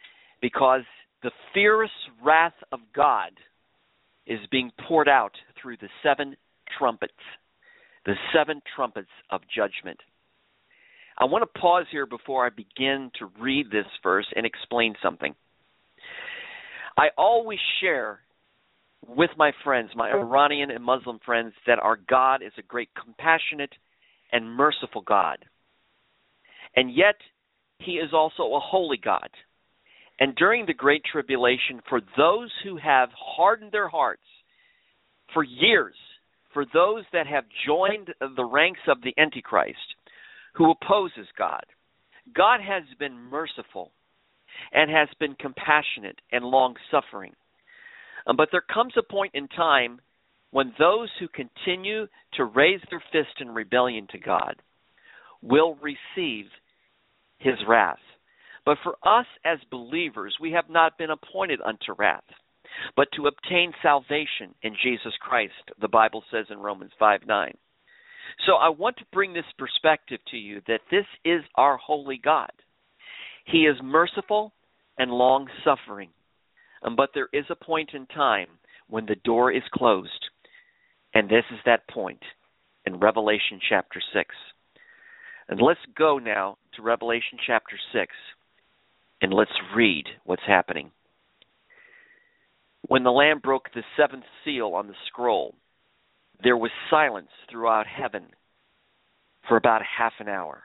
because the fierce wrath of God is being poured out through the seven trumpets, the seven trumpets of judgment. I want to pause here before I begin to read this verse and explain something. I always share with my friends, my Iranian and Muslim friends, that our God is a great compassionate and merciful God. And yet, He is also a holy God. And during the Great Tribulation, for those who have hardened their hearts for years, for those that have joined the ranks of the Antichrist, who opposes God, God has been merciful and has been compassionate and long-suffering. Um, but there comes a point in time when those who continue to raise their fist in rebellion to God will receive His wrath. But for us as believers, we have not been appointed unto wrath, but to obtain salvation in Jesus Christ, the Bible says in Romans five nine. So I want to bring this perspective to you that this is our holy God. He is merciful and long-suffering, um, but there is a point in time when the door is closed, and this is that point in Revelation chapter six. And let's go now to Revelation chapter six. And let's read what's happening. When the Lamb broke the seventh seal on the scroll, there was silence throughout heaven for about half an hour.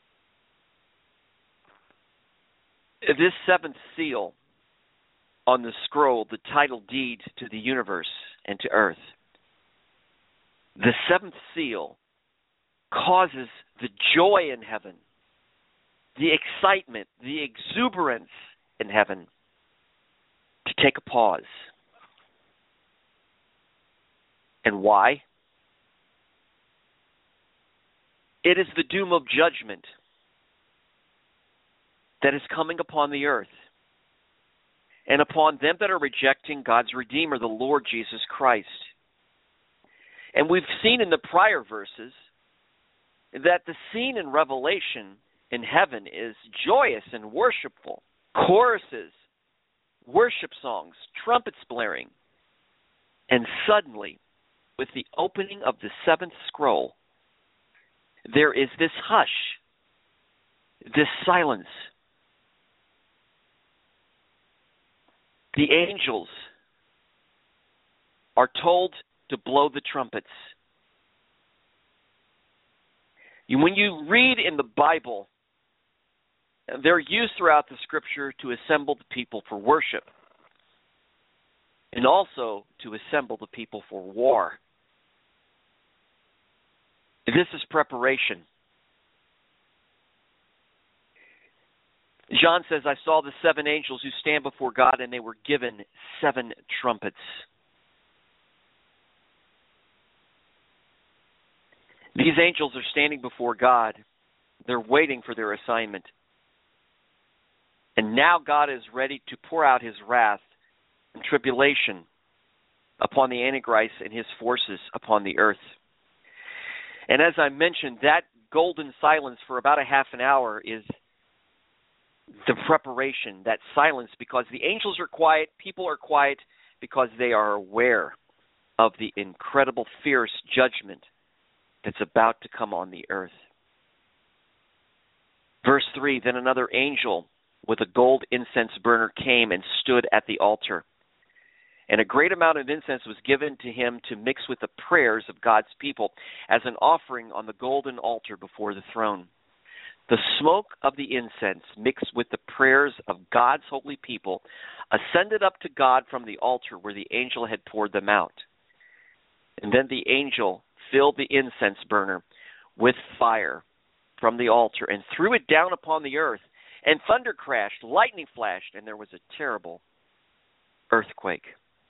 This seventh seal on the scroll, the title deed to the universe and to earth, the seventh seal causes the joy in heaven, the excitement, the exuberance in heaven to take a pause. And why? It is the doom of judgment that is coming upon the earth and upon them that are rejecting God's Redeemer, the Lord Jesus Christ. And we've seen in the prior verses that the scene in Revelation in heaven is joyous and worshipful. Choruses, worship songs, trumpets blaring. And suddenly, with the opening of the seventh scroll, there is this hush, this silence. The angels are told to blow the trumpets. When you read in the Bible, they're used throughout the Scripture to assemble the people for worship and also to assemble the people for war. This is preparation. John says, I saw the seven angels who stand before God, and they were given seven trumpets. These angels are standing before God. They're waiting for their assignment. And now God is ready to pour out His wrath and tribulation upon the Antichrist and his forces upon the earth. And as I mentioned, that golden silence for about a half an hour is the preparation, that silence, because the angels are quiet, people are quiet, because they are aware of the incredible, fierce judgment that's about to come on the earth. Verse three, then another angel with a gold incense burner came and stood at the altar. And a great amount of incense was given to him to mix with the prayers of God's people as an offering on the golden altar before the throne. The smoke of the incense mixed with the prayers of God's holy people ascended up to God from the altar where the angel had poured them out. And then the angel filled the incense burner with fire from the altar and threw it down upon the earth, and thunder crashed, lightning flashed, and there was a terrible earthquake.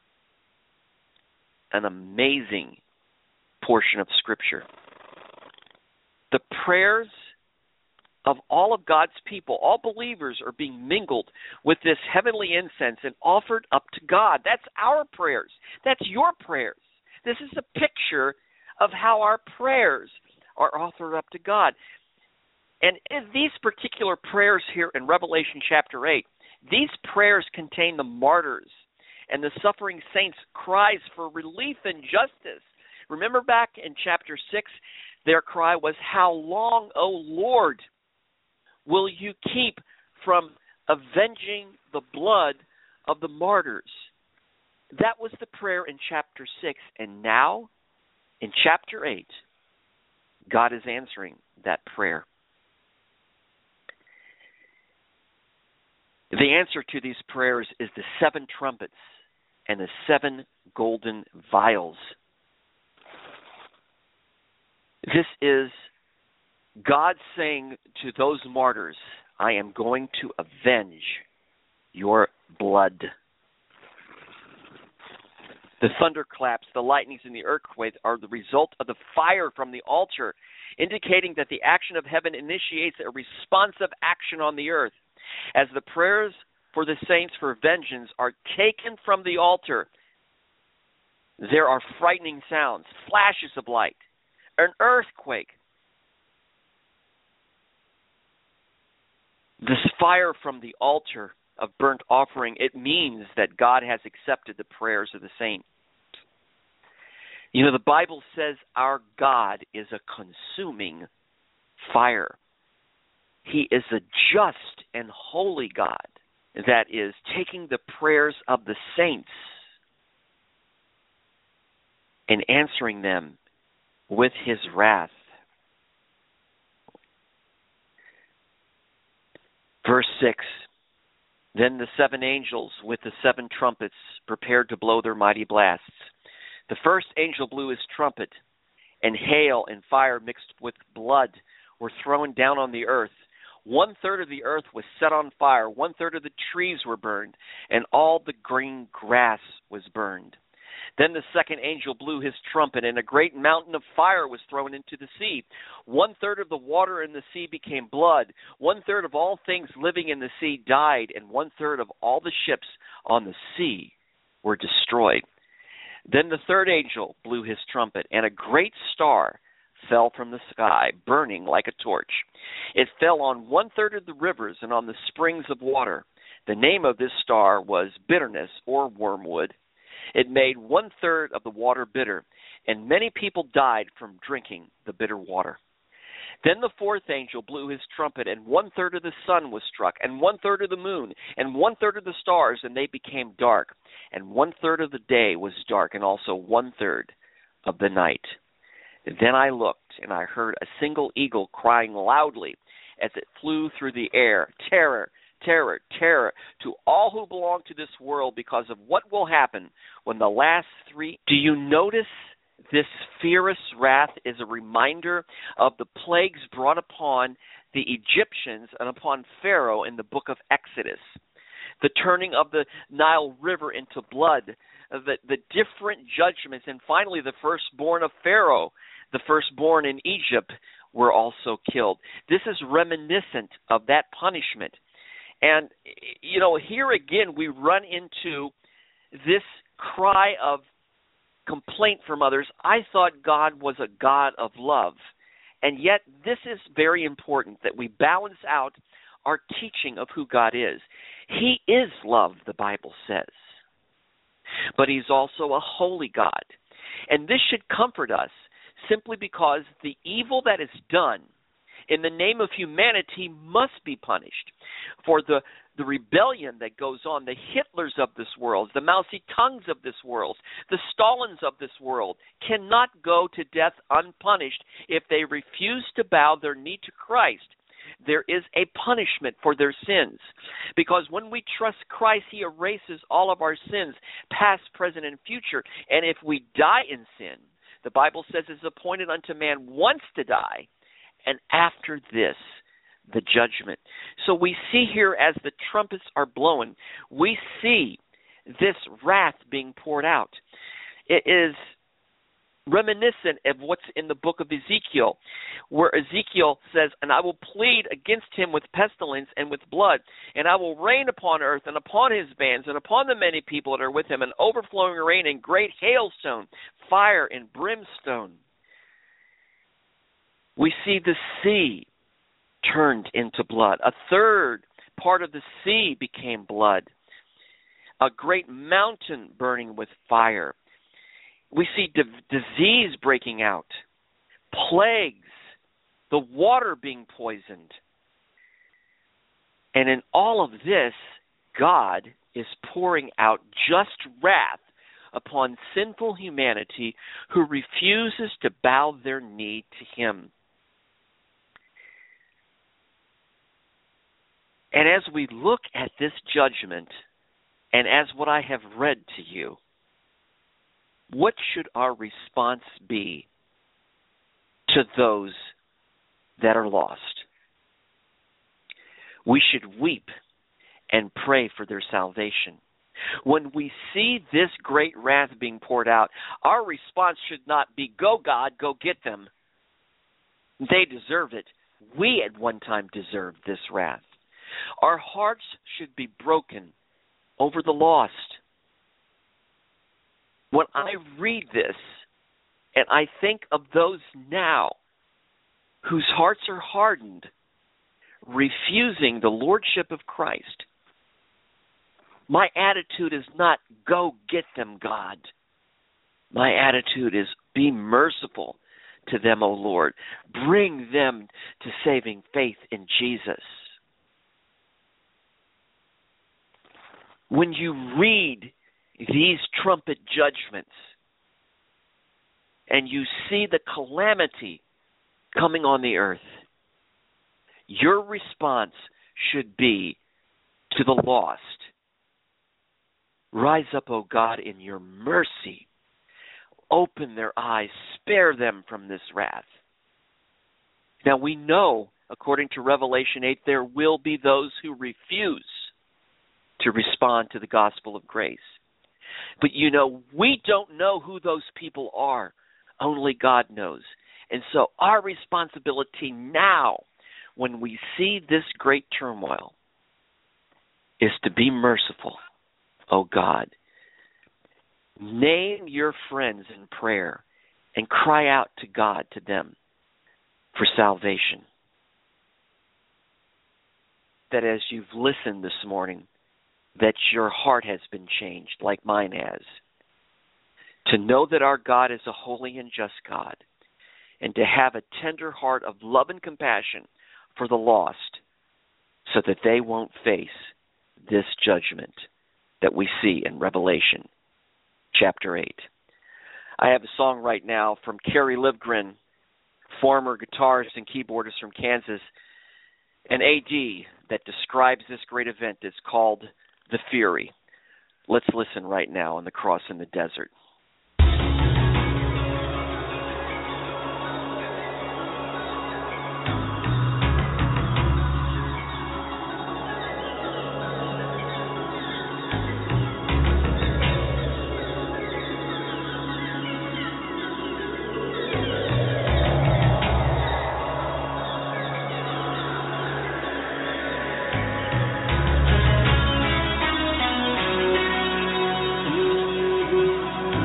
An amazing portion of Scripture. The prayers of all of God's people, all believers, are being mingled with this heavenly incense and offered up to God. That's our prayers. That's your prayers. This is a picture of how our prayers are offered up to God. And in these particular prayers here in Revelation chapter eight, These prayers contain the martyrs and the suffering saints' cries for relief and justice. Remember back in chapter six, their cry was, "How long, O Lord, will you keep from avenging the blood of the martyrs?" That was the prayer in chapter six. And now, in chapter eight, God is answering that prayer. The answer to these prayers is the seven trumpets and the seven golden vials. This is God saying to those martyrs, "I am going to avenge your blood." The thunderclaps, the lightnings, and the earthquake are the result of the fire from the altar, indicating that the action of heaven initiates a responsive action on the earth. As the prayers for the saints for vengeance are taken from the altar, there are frightening sounds, flashes of light, an earthquake. This fire from the altar of burnt offering, it means that God has accepted the prayers of the saints. You know, the Bible says our God is a consuming fire. He is a just and holy God that is taking the prayers of the saints and answering them with his wrath. Verse six, then the seven angels with the seven trumpets prepared to blow their mighty blasts. The first angel blew his trumpet, and hail and fire mixed with blood were thrown down on the earth. One third of the earth was set on fire, one third of the trees were burned, and all the green grass was burned. Then the second angel blew his trumpet, and a great mountain of fire was thrown into the sea. One third of the water in the sea became blood. One third of all things living in the sea died, and one third of all the ships on the sea were destroyed. Then the third angel blew his trumpet, and a great star fell from the sky, burning like a torch. It fell on one third of the rivers and on the springs of water. The name of this star was Bitterness, or Wormwood. It made one third of the water bitter, and many people died from drinking the bitter water. Then the fourth angel blew his trumpet, and one third of the sun was struck, and one third of the moon, and one third of the stars, and they became dark. And one third of the day was dark, and also one third of the night. Then I looked, and I heard a single eagle crying loudly as it flew through the air, "Terror, terror, terror to all who belong to this world because of what will happen when the last three..." Do you notice this fierce wrath is a reminder of the plagues brought upon the Egyptians and upon Pharaoh in the book of Exodus? The turning of the Nile River into blood, the, the different judgments, and finally the firstborn of Pharaoh, the firstborn in Egypt, were also killed. This is reminiscent of that punishment. And, you know, here again we run into this cry of complaint from others. I thought God was a God of love. And yet this is very important that we balance out our teaching of who God is. He is love, the Bible says. But he's also a holy God. And this should comfort us simply because the evil that is done in the name of humanity must be punished. For the, the rebellion that goes on, the Hitlers of this world, the Mao Zedongs of this world, the Stalins of this world cannot go to death unpunished if they refuse to bow their knee to Christ. There is a punishment for their sins. Because when we trust Christ, he erases all of our sins, past, present, and future. And if we die in sin, the Bible says it's appointed unto man once to die, and after this, the judgment. So we see here as the trumpets are blowing, we see this wrath being poured out. It is reminiscent of what's in the book of Ezekiel, where Ezekiel says, "And I will plead against him with pestilence and with blood, and I will rain upon earth and upon his bands and upon the many people that are with him, an overflowing rain and great hailstone, fire and brimstone." We see the sea turned into blood. A third part of the sea became blood. A great mountain burning with fire. We see di- disease breaking out, plagues, the water being poisoned. And in all of this, God is pouring out just wrath upon sinful humanity who refuses to bow their knee to Him. And as we look at this judgment, and as what I have read to you, what should our response be to those that are lost? We should weep and pray for their salvation. When we see this great wrath being poured out, our response should not be, go God, go get them. They deserve it. We at one time deserved this wrath. Our hearts should be broken over the lost. When I read this, and I think of those now whose hearts are hardened, refusing the lordship of Christ, my attitude is not, go get them, God. My attitude is, be merciful to them, O Lord. Bring them to saving faith in Jesus. When you read these trumpet judgments and you see the calamity coming on the earth, your response should be to the lost. Rise up, O God, in your mercy. Open their eyes. Spare them from this wrath. Now we know, according to Revelation eight, there will be those who refuse to respond to the gospel of grace. But you know, we don't know who those people are. Only God knows. And so our responsibility now, when we see this great turmoil, is to be merciful, O God. Name your friends in prayer and cry out to God, to them, for salvation. That as you've listened this morning, that your heart has been changed like mine has. To know that our God is a holy and just God, and to have a tender heart of love and compassion for the lost, so that they won't face this judgment that we see in Revelation chapter eight. I have a song right now from Kerry Livgren, former guitarist and keyboardist from Kansas, an A D that describes this great event. It's called The Fury. Let's listen right now on The Cross in the Desert. Thank you.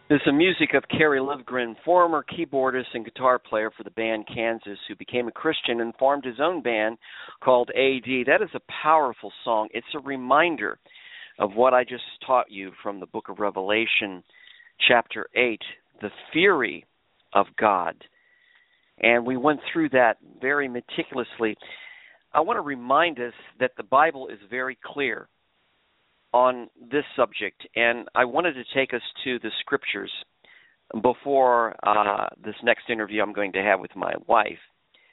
This is the music of Kerry Livgren, former keyboardist and guitar player for the band Kansas, who became a Christian and formed his own band called A D. That is a powerful song. It's a reminder of what I just taught you from the book of Revelation, chapter eight, the fury of God. And we went through that very meticulously. I want to remind us that the Bible is very clear on this subject, and I wanted to take us to the scriptures before uh, this next interview I'm going to have with my wife.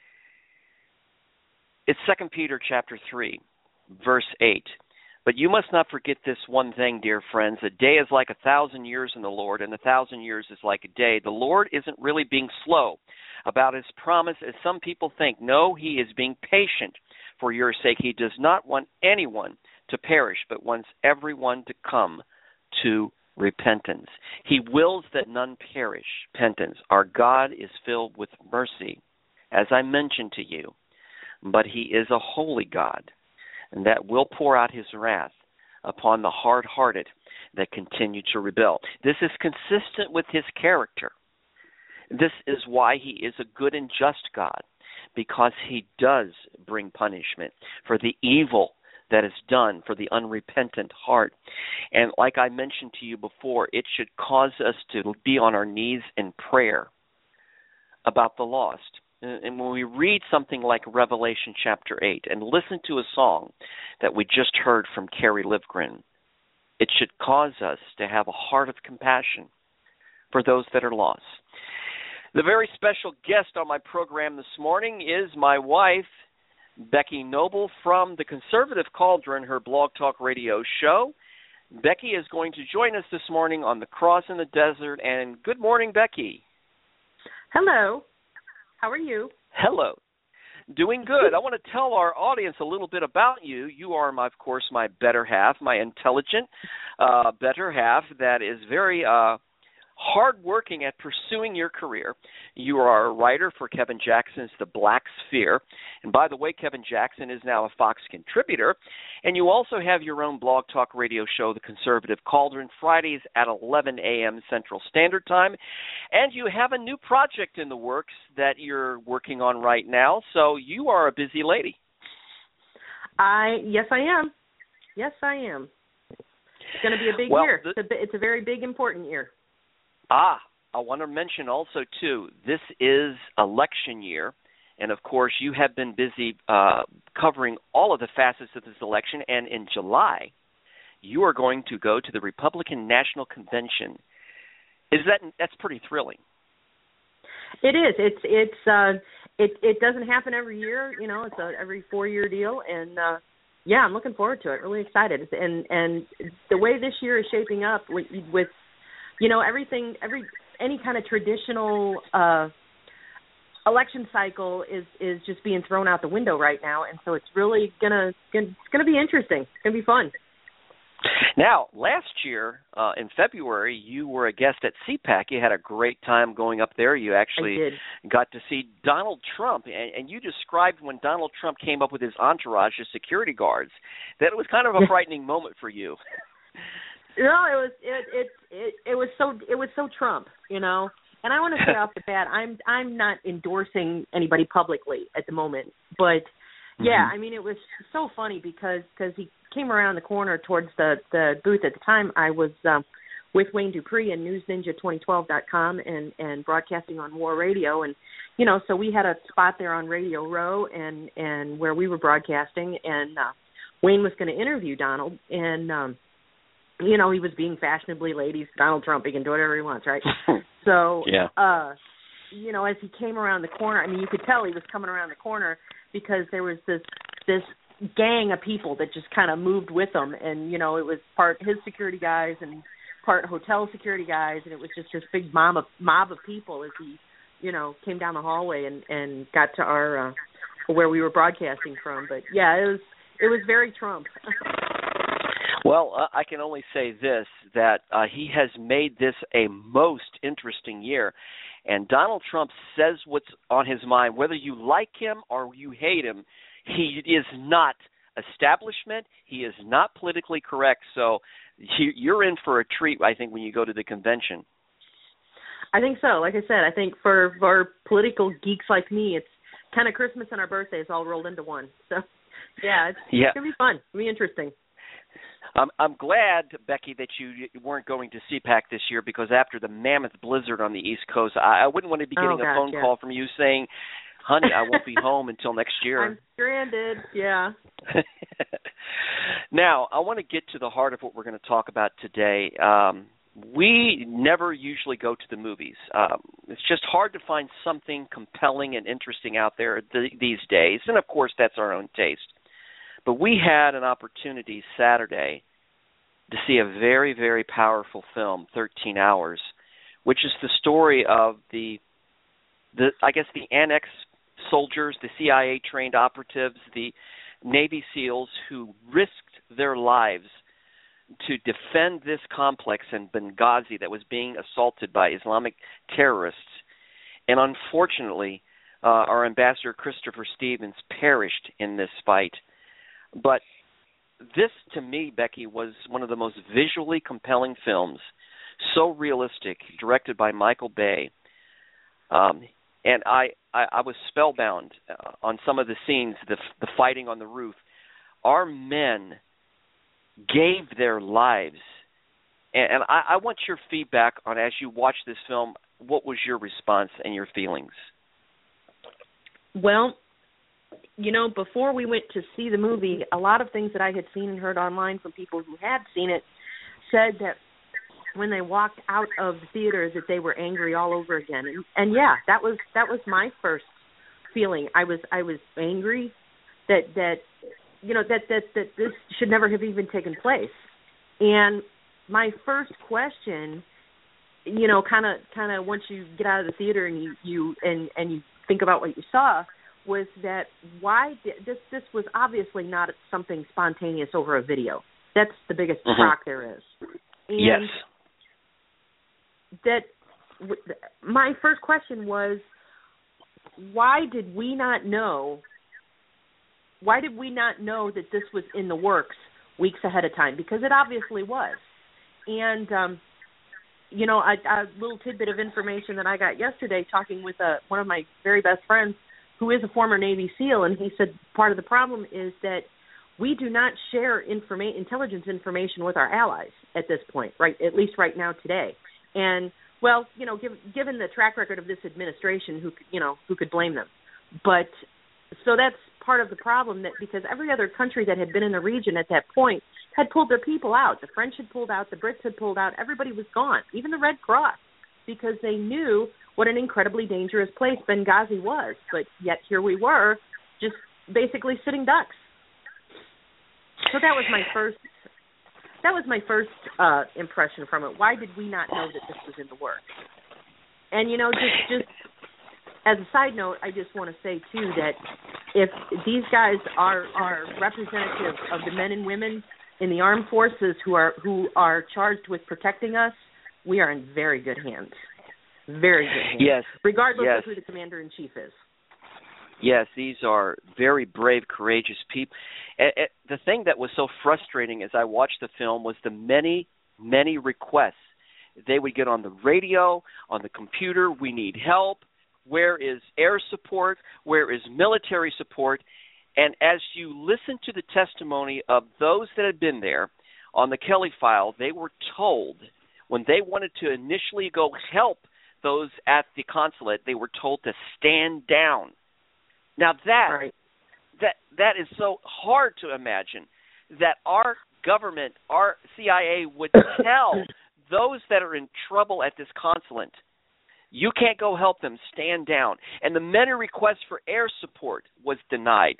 It's Second Peter chapter three, verse eight. But you must not forget this one thing, dear friends. A day is like a thousand years in the Lord, and a thousand years is like a day. The Lord isn't really being slow about his promise, as some people think. No, he is being patient for your sake. He does not want anyone to perish, but wants everyone to come to repentance. He wills that none perish. Repentance. Our God is filled with mercy, as I mentioned to you, but he is a holy God, and that will pour out his wrath upon the hard-hearted that continue to rebel. This is consistent with his character. This is why he is a good and just God, because he does bring punishment for the evil that is done, for the unrepentant heart. And like I mentioned to you before, it should cause us to be on our knees in prayer about the lost. And when we read something like Revelation chapter eight and listen to a song that we just heard from Kerry Livgren, it should cause us to have a heart of compassion for those that are lost. The very special guest on my program this morning is my wife, Becky Noble, from the Conservative Cauldron, her Blog Talk Radio show. Becky is going to join us this morning on The Cross in the Desert. And good morning, Becky. Hello. How are you? Hello. Doing good. I want to tell our audience a little bit about you. You are, my, of course, my better half, my intelligent uh, better half that is very uh, hardworking at pursuing your career. You are a writer for Kevin Jackson's The Black Sphere. And by the way, Kevin Jackson is now a Fox contributor. And you also have your own Blog Talk Radio show, The Conservative Cauldron, Fridays at eleven a.m. Central Standard Time. And you have a new project in the works that you're working on right now. So you are a busy lady. I Yes, I am. Yes, I am. It's going to be a big well, year. The- it's, a, it's a very big, important year. Ah, I want to mention also, too, this is election year, and, of course, you have been busy uh, covering all of the facets of this election, and in July, you are going to go to the Republican National Convention. Is that that's pretty thrilling? It is. It's it's uh, it it doesn't happen every year. You know, it's a every four year deal, and uh, yeah, I'm looking forward to it. Really excited, and and the way this year is shaping up with, with you know, everything, every any kind of traditional uh, election cycle is, is just being thrown out the window right now, and so it's really gonna, gonna it's gonna be interesting. It's gonna be fun. Now, last year uh, in February, you were a guest at C PAC. You had a great time going up there. You actually got to see Donald Trump, and, and you described when Donald Trump came up with his entourage of security guards that it was kind of a frightening moment for you. No, it was it, it it it was so it was so Trump, you know. And I want to say off the bat, I'm I'm not endorsing anybody publicly at the moment, but yeah, mm-hmm. I mean it was so funny because cause he came around the corner towards the, the booth at the time. I was um, with Wayne Dupree and News Ninja twenty twelve dot com and and broadcasting on War Radio, and you know, so we had a spot there on Radio Row and and where we were broadcasting, and uh, Wayne was going to interview Donald, and um, you know, he was being fashionably late. He's Donald Trump. He can do whatever he wants, right? So, yeah. uh, you know, as he came around the corner, I mean, you could tell he was coming around the corner because there was this this gang of people that just kind of moved with him. And, you know, it was part his security guys and part hotel security guys. And it was just this big mob of, mob of people as he, you know, came down the hallway and, and got to our, uh, where we were broadcasting from. But, yeah, it was it was very Trump. Well, uh, I can only say this, that uh, he has made this a most interesting year. And Donald Trump says what's on his mind. Whether you like him or you hate him, he is not establishment. He is not politically correct. So you're in for a treat, I think, when you go to the convention. I think so. Like I said, I think for, for political geeks like me, it's kind of Christmas and our birthdays all rolled into one. So, yeah, it's, yeah. it's going to be fun. It'll be interesting. Um, I'm glad, Becky, that you weren't going to C PAC this year, because after the mammoth blizzard on the East Coast, I, I wouldn't want to be getting oh, a gosh, phone yeah. call from you saying, honey, I won't be home until next year. I'm stranded, yeah. Now, I want to get to the heart of what we're going to talk about today. Um, we never usually go to the movies. Um, it's just hard to find something compelling and interesting out there th- these days, and of course that's our own taste. But we had an opportunity Saturday to see a very, very powerful film, thirteen hours, which is the story of the, the I guess, the Annex soldiers, the C I A-trained operatives, the Navy SEALs who risked their lives to defend this complex in Benghazi that was being assaulted by Islamic terrorists. And unfortunately, uh, our ambassador, Christopher Stevens, perished in this fight. But this, to me, Becky, was one of the most visually compelling films, so realistic, directed by Michael Bay. Um, and I, I, I was spellbound uh, on some of the scenes, the, the fighting on the roof. Our men gave their lives. And, and I, I want your feedback on, as you watch this film, what was your response and your feelings? Well, you know, before we went to see the movie, a lot of things that I had seen and heard online from people who had seen it said that when they walked out of the theater that they were angry all over again. And, and yeah, that was that was my first feeling. I was I was angry that that you know that that that this should never have even taken place. And my first question, you know, kind of kind of once you get out of the theater and you you and and you think about what you saw, was that why did, this this was obviously not something spontaneous over a video. That's the biggest mm-hmm. shock there is. And yes. That w- my first question was, why did we not know? Why did we not know that this was in the works weeks ahead of time? Because it obviously was. And um, you know, a, a little tidbit of information that I got yesterday, talking with a, one of my very best friends, who is a former Navy SEAL, and he said part of the problem is that we do not share informa- intelligence information with our allies at this point, right? At least right now today. And well, you know, give, given the track record of this administration, who you know who could blame them? But so that's part of the problem, that because every other country that had been in the region at that point had pulled their people out. The French had pulled out, the Brits had pulled out. Everybody was gone, even the Red Cross, because they knew what an incredibly dangerous place Benghazi was. But yet here we were, just basically sitting ducks. So that was my first. That was my first uh, impression from it. Why did we not know that this was in the works? And you know, just just as a side note, I just want to say too that if these guys are are representative of the men and women in the armed forces who are who are charged with protecting us, we are in very good hands. Very good hands. Yes. Regardless yes. of who the commander-in-chief is. Yes, these are very brave, courageous people. And, and the thing that was so frustrating as I watched the film was the many, many requests. They would get on the radio, on the computer, we need help. Where is air support? Where is military support? And as you listen to the testimony of those that had been there on the Kelly file, they were told when they wanted to initially go help those at the consulate, they were told to stand down. Now that right. that that is so hard to imagine that our government, our C I A would tell those that are in trouble at this consulate, you can't go help them, stand down. And the many requests for air support was denied.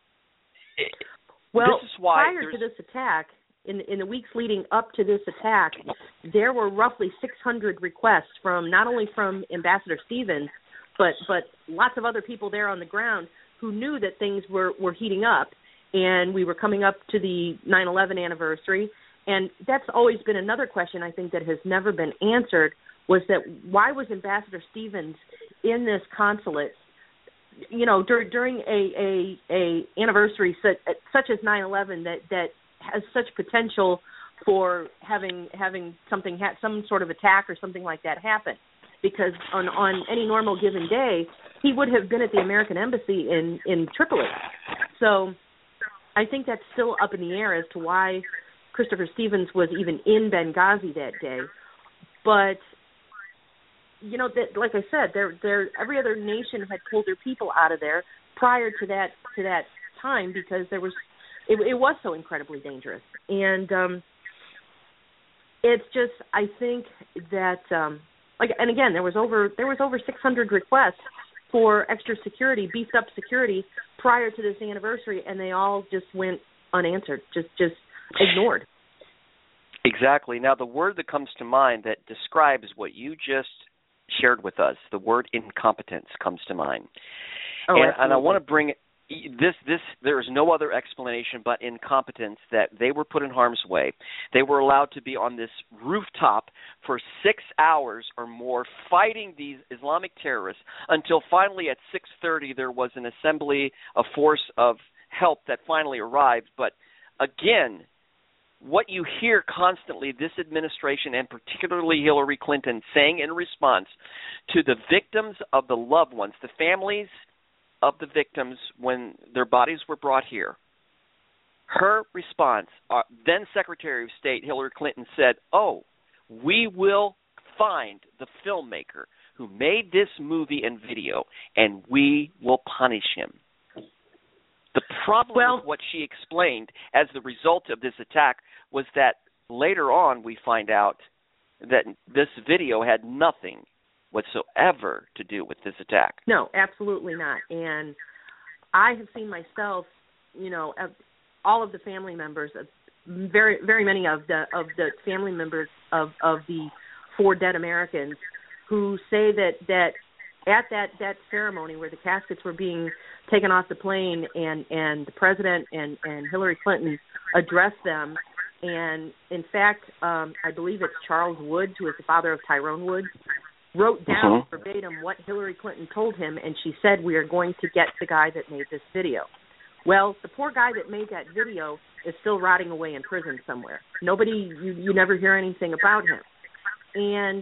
Well, this is why prior to this attack, in in the weeks leading up to this attack, there were roughly six hundred requests from not only from Ambassador Stevens, but but lots of other people there on the ground who knew that things were, were heating up, and we were coming up to the nine eleven anniversary. And that's always been another question, I think, that has never been answered, was that why was Ambassador Stevens in this consulate, you know, dur- during a, a, a anniversary such, such as nine eleven that, that has such potential for having having something ha- some sort of attack or something like that happen. because on, on any normal given day, he would have been at the American Embassy in, in Tripoli. So I think that's still up in the air as to why Christopher Stevens was even in Benghazi that day. But, you know, that, like I said, there, there, every other nation had pulled their people out of there prior to that to that time because there was it, it was so incredibly dangerous. And um, it's just, I think that, um, like, and again, there was over there was over six hundred requests for extra security, beefed up security prior to this anniversary, and they all just went unanswered, just just ignored. Exactly. Now, the word that comes to mind that describes what you just shared with us, the word incompetence comes to mind. Oh, and, and I want to bring this, this, there is no other explanation but incompetence, that they were put in harm's way. They were allowed to be on this rooftop for six hours or more fighting these Islamic terrorists until finally at six thirty there was an assembly, a force of help that finally arrived. But again, what you hear constantly, this administration and particularly Hillary Clinton saying in response to the victims of the loved ones, the families of the victims when their bodies were brought here, her response, uh, then Secretary of State Hillary Clinton said, oh, we will find the filmmaker who made this movie and video, and we will punish him. The problem well, with what she explained as the result of this attack was that later on we find out that this video had nothing whatsoever to do with this attack. No, absolutely not. And I have seen myself, you know, all of the family members, very, very many of the of the family members of, of the four dead Americans who say that that at that, that ceremony where the caskets were being taken off the plane and, and the president and, and Hillary Clinton addressed them. And, in fact, um, I believe it's Charles Woods, who is the father of Tyrone Woods, wrote down uh-huh. verbatim what Hillary Clinton told him, and she said, we are going to get the guy that made this video. Well, the poor guy that made that video is still rotting away in prison somewhere. Nobody, you, you never hear anything about him. And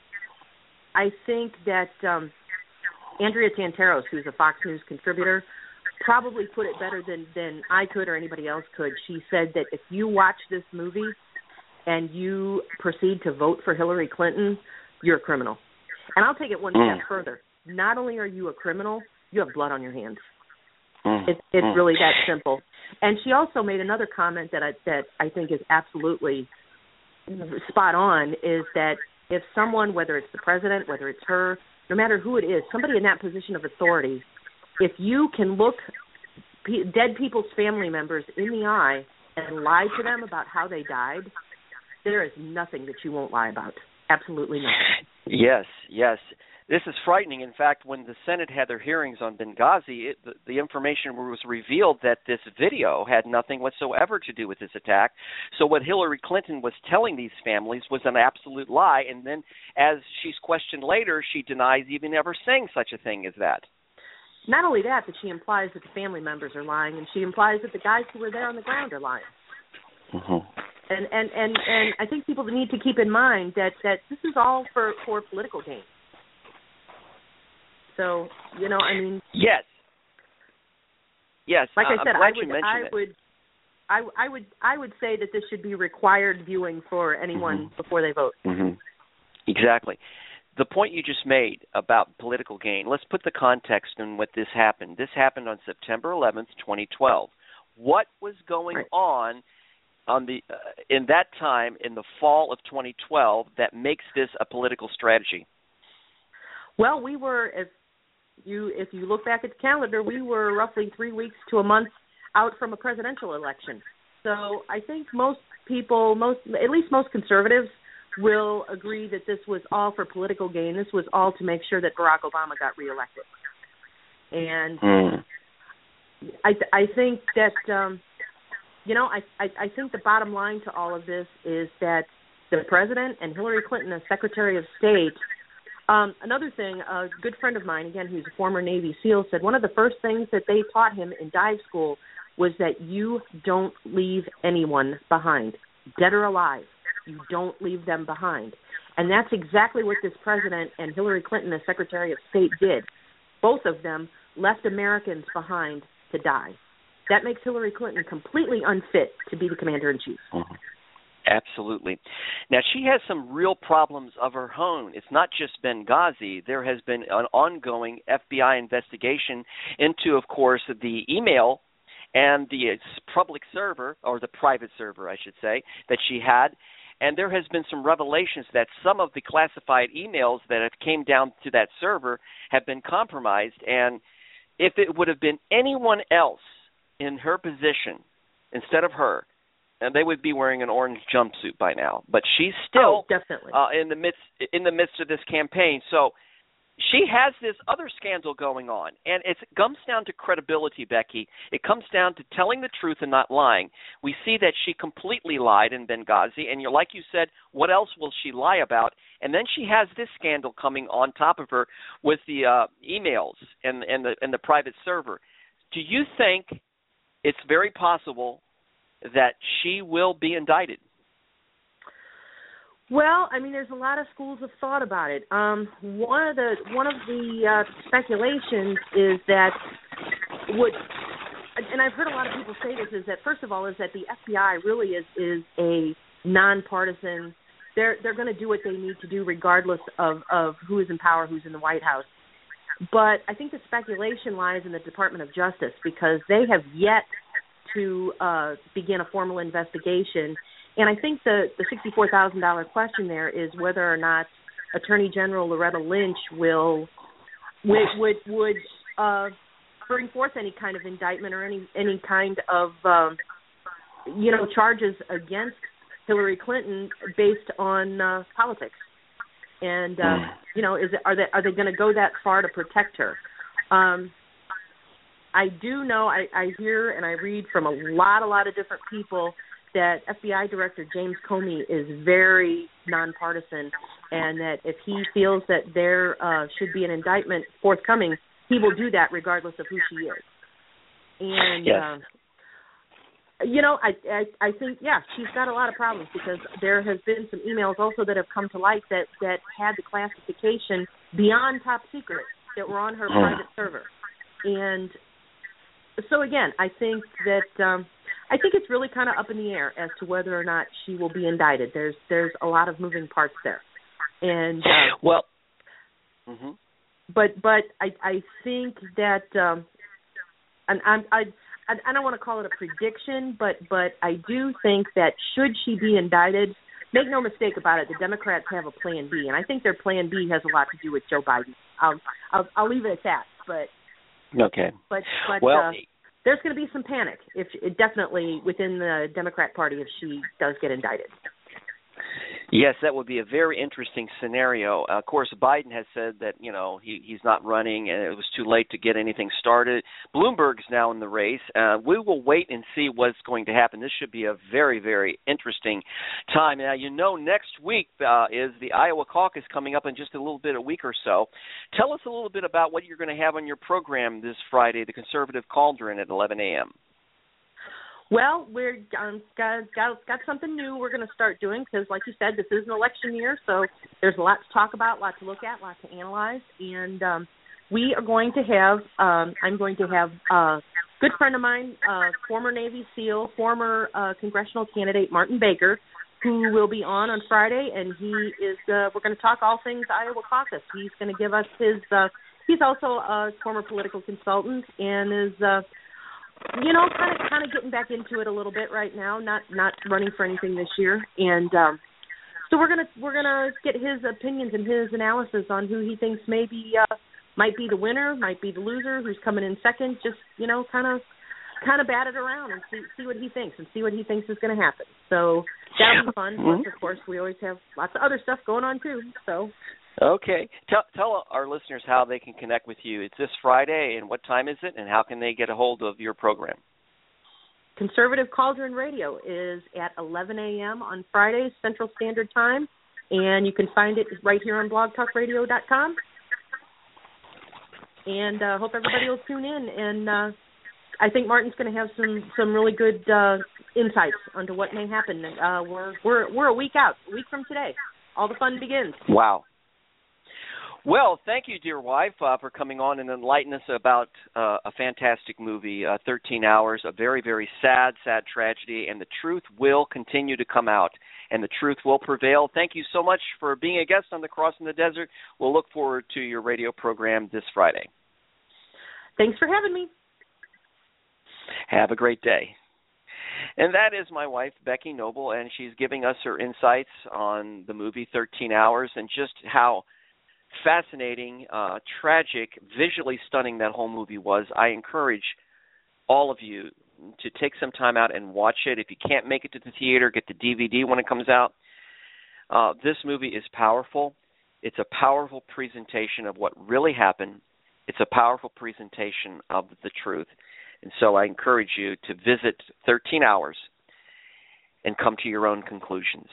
I think that um, Andrea Tantaros, who's a Fox News contributor, probably put it better than, than I could or anybody else could. She said that if you watch this movie and you proceed to vote for Hillary Clinton, you're a criminal. And I'll take it one mm. step further. Not only are you a criminal, you have blood on your hands. Mm. It's, it's mm. really that simple. And she also made another comment that I, that I think is absolutely spot on, is that if someone, whether it's the president, whether it's her, no matter who it is, somebody in that position of authority, if you can look pe- dead people's family members in the eye and lie to them about how they died, there is nothing that you won't lie about. Absolutely nothing. Yes, yes. This is frightening. In fact, when the Senate had their hearings on Benghazi, it, the, the information was revealed that this video had nothing whatsoever to do with this attack. So what Hillary Clinton was telling these families was an absolute lie. And then as she's questioned later, she denies even ever saying such a thing as that. Not only that, but she implies that the family members are lying, and she implies that the guys who were there on the ground are lying. Mm-hmm. And, and, and, and I think people need to keep in mind that, that this is all for, for political gain. So, you know, I mean... Yes. Yes. Like uh, I said, I'm glad I would, you I mentioned would, it. I, I would, I would say that this should be required viewing for anyone mm-hmm. before they vote. Mm-hmm. Exactly. The point you just made about political gain, let's put the context in what this happened. This happened on September eleventh, twenty twelve. What was going right. on on the uh, in that time in the fall of twenty twelve that makes this a political strategy? Well, we were, if you if you look back at the calendar, we were roughly three weeks to a month out from a presidential election. So I think most people, most at least most conservatives, will agree that this was all for political gain. This was all to make sure that Barack Obama got reelected. And mm. I, I think that, um, you know, I, I, I think the bottom line to all of this is that the president and Hillary Clinton as Secretary of State, um, another thing, a good friend of mine, again, who's a former Navy SEAL, said one of the first things that they taught him in dive school was that you don't leave anyone behind, dead or alive. You don't leave them behind. And that's exactly what this president and Hillary Clinton, as Secretary of State, did. Both of them left Americans behind to die. That makes Hillary Clinton completely unfit to be the commander-in-chief. Mm-hmm. Absolutely. Now, she has some real problems of her own. It's not just Benghazi. There has been an ongoing F B I investigation into, of course, the email and the public server, or the private server, I should say, that she had. And there has been some revelations that some of the classified emails that have came down to that server have been compromised. And if it would have been anyone else in her position instead of her, and they would be wearing an orange jumpsuit by now. But she's still oh, definitely. Uh, in the midst in the midst of this campaign. So she has this other scandal going on, and it comes down to credibility, Becky. It comes down to telling the truth and not lying. We see that she completely lied in Benghazi, and you're, like you said, what else will she lie about? And then she has this scandal coming on top of her with the uh, emails and, and the and the private server. Do you think it's very possible that she will be indicted? Well, I mean, there's a lot of schools of thought about it. Um, one of the one of the uh, speculations is that would, and I've heard a lot of people say this, is that first of all is that the F B I really is is a nonpartisan. They're they're going to do what they need to do regardless of of who is in power, who's in the White House. But I think the speculation lies in the Department of Justice, because they have yet to uh, begin a formal investigation. And I think the, the sixty-four thousand dollars question there is whether or not Attorney General Loretta Lynch will would would, would uh, bring forth any kind of indictment or any any kind of um, you know charges against Hillary Clinton based on uh, politics. And uh, you know, is it, are they are they going to go that far to protect her? Um, I do know, I, I hear and I read from a lot, a lot of different people that F B I Director James Comey is very nonpartisan, and that if he feels that there uh, should be an indictment forthcoming, he will do that regardless of who she is. And, yes. uh, you know, I, I I think, yeah, she's got a lot of problems, because there has been some emails also that have come to light that, that had the classification beyond top secret that were on her mm. private server. And so again, I think that um, I think it's really kind of up in the air as to whether or not she will be indicted. There's there's a lot of moving parts there, and uh, well, mm-hmm. but but I I think that um, and I'm, I I don't want to call it a prediction, but but I do think that should she be indicted, make no mistake about it, the Democrats have a plan B, and I think their plan B has a lot to do with Joe Biden. I'll I'll, I'll leave it at that, but. Okay. But but well, uh, there's going to be some panic, if definitely within the Democrat Party, if she does get indicted. Yes, that would be a very interesting scenario. Uh, of course, Biden has said that, you know, he, he's not running and it was too late to get anything started. Bloomberg's now in the race. Uh, we will wait and see what's going to happen. This should be a very, very interesting time. Now, you know, next week uh, is the Iowa caucus coming up in just a little bit, a week or so. Tell us a little bit about what you're going to have on your program this Friday, the Conservative Cauldron at eleven a.m. Well, we're um, got, got got something new we're going to start doing, because, like you said, this is an election year, so there's a lot to talk about, a lot to look at, a lot to analyze, and um, we are going to have, um, I'm going to have a good friend of mine, uh, former Navy SEAL, former uh, congressional candidate Martin Baker, who will be on on Friday, and he is, uh, we're going to talk all things Iowa caucus. He's going to give us his, uh, he's also a former political consultant and is, uh, you know, kind of kind of getting back into it a little bit right now. Not not running for anything this year, and um, so we're gonna we're gonna get his opinions and his analysis on who he thinks maybe uh, might be the winner, might be the loser, who's coming in second. Just you know, kind of kind of bat it around and see see what he thinks and see what he thinks is going to happen. So that'll be fun. Mm-hmm. Plus, of course, we always have lots of other stuff going on too. So. Okay. Tell, tell our listeners how they can connect with you. It's this Friday, and what time is it, and how can they get a hold of your program? Conservative Cauldron Radio is at eleven a.m. on Fridays, Central Standard Time, and you can find it right here on blog talk radio dot com. And I uh, hope everybody will tune in, and uh, I think Martin's going to have some, some really good uh, insights onto what may happen. Uh, we're, we're, we're a week out, a week from today. all the fun begins. Wow. Well, thank you, dear wife, uh, for coming on and enlightening us about uh, a fantastic movie, uh, thirteen hours, a very, very sad, sad tragedy, and the truth will continue to come out, and the truth will prevail. Thank you so much for being a guest on The Cross in the Desert. We'll look forward to your radio program this Friday. Thanks for having me. Have a great day. And that is my wife, Becky Noble, and she's giving us her insights on the movie thirteen hours and just how fascinating, uh, tragic, visually stunning that whole movie was. I encourage all of you to take some time out and watch it. If you can't make it to the theater, get the D V D when it comes out. Uh, this movie is powerful. It's a powerful presentation of what really happened. It's a powerful presentation of the truth. And so I encourage you to visit thirteen hours and come to your own conclusions.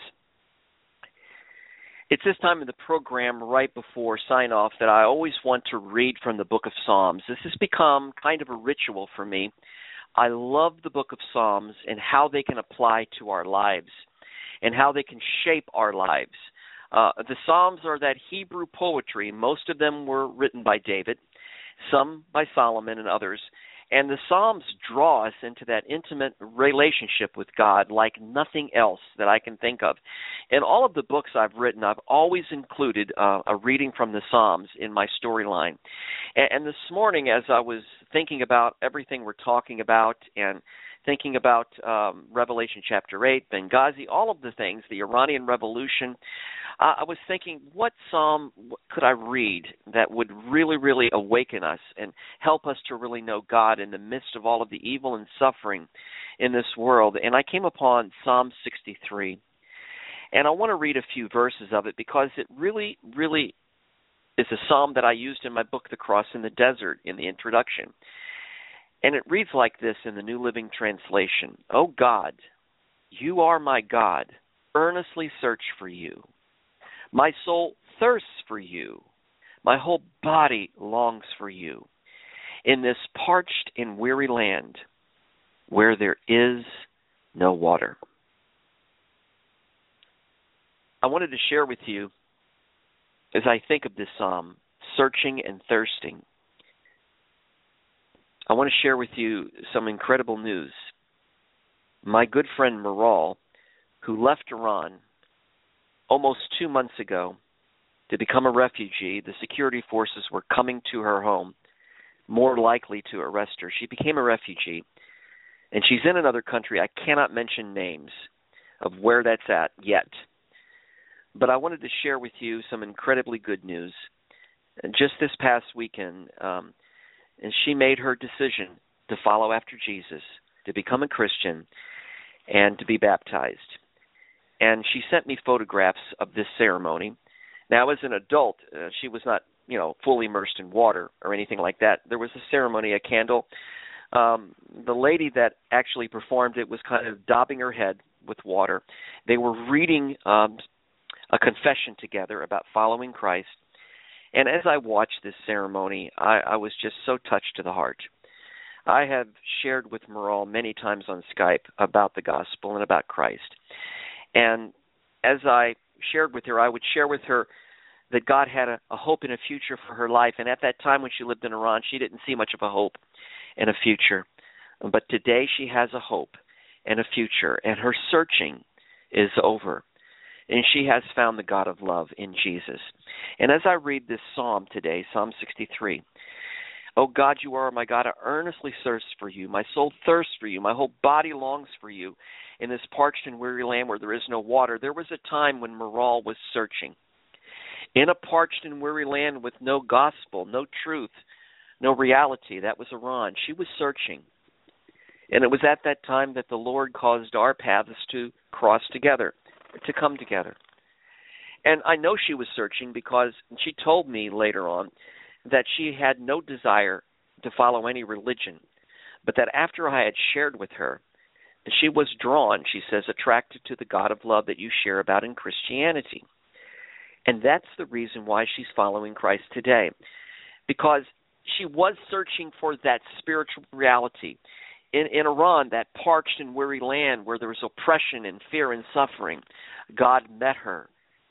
It's this time of the program, right before sign-off, that I always want to read from the Book of Psalms. This has become kind of a ritual for me. I love the Book of Psalms and how they can apply to our lives and how they can shape our lives. Uh, the Psalms are that Hebrew poetry. Most of them were written by David, some by Solomon and others. And the Psalms draw us into that intimate relationship with God like nothing else that I can think of. In all of the books I've written, I've always included uh, a reading from the Psalms in my storyline. And, and this morning, as I was thinking about everything we're talking about and thinking about um, Revelation chapter eight, Benghazi, all of the things, the Iranian Revolution, uh, I was thinking, what psalm could I read that would really, really awaken us and help us to really know God in the midst of all of the evil and suffering in this world? And I came upon Psalm sixty-three. And I want to read a few verses of it because it really, really is a psalm that I used in my book, The Cross in the Desert, in the introduction. And it reads like this in the New Living Translation. "O God, you are my God, earnestly search for you. My soul thirsts for you. My whole body longs for you. In this parched and weary land where there is no water." I wanted to share with you, as I think of this psalm, searching and thirsting, I want to share with you some incredible news. My good friend Maral, who left Iran almost two months ago to become a refugee, the security forces were coming to her home, more likely to arrest her. She became a refugee, and she's in another country. I cannot mention names of where that's at yet. But I wanted to share with you some incredibly good news. And just this past weekend, um, and she made her decision to follow after Jesus, to become a Christian, and to be baptized. And she sent me photographs of this ceremony. Now, as an adult, uh, she was not, you know, fully immersed in water or anything like that. There was a ceremony, a candle. Um, the lady that actually performed it was kind of daubing her head with water. They were reading um, a confession together about following Christ. And as I watched this ceremony, I, I was just so touched to the heart. I have shared with Maral many times on Skype about the gospel and about Christ. And as I shared with her, I would share with her that God had a, a hope and a future for her life. And at that time when she lived in Iran, she didn't see much of a hope and a future. But today she has a hope and a future, and her searching is over. And she has found the God of love in Jesus. And as I read this psalm today, Psalm sixty-three, "O God, you are my God, I earnestly thirst for you. My soul thirsts for you. My whole body longs for you. In this parched and weary land where there is no water." There was a time when Maral was searching. In a parched and weary land with no gospel, no truth, no reality. That was Iran. She was searching. And it was at that time that the Lord caused our paths to cross together, to come together. And I know she was searching because she told me later on that she had no desire to follow any religion, but that after I had shared with her, she was drawn, she says, attracted to the God of love that you share about in Christianity. And that's the reason why she's following Christ today, because she was searching for that spiritual reality. In, in Iran, that parched and weary land where there was oppression and fear and suffering, God met her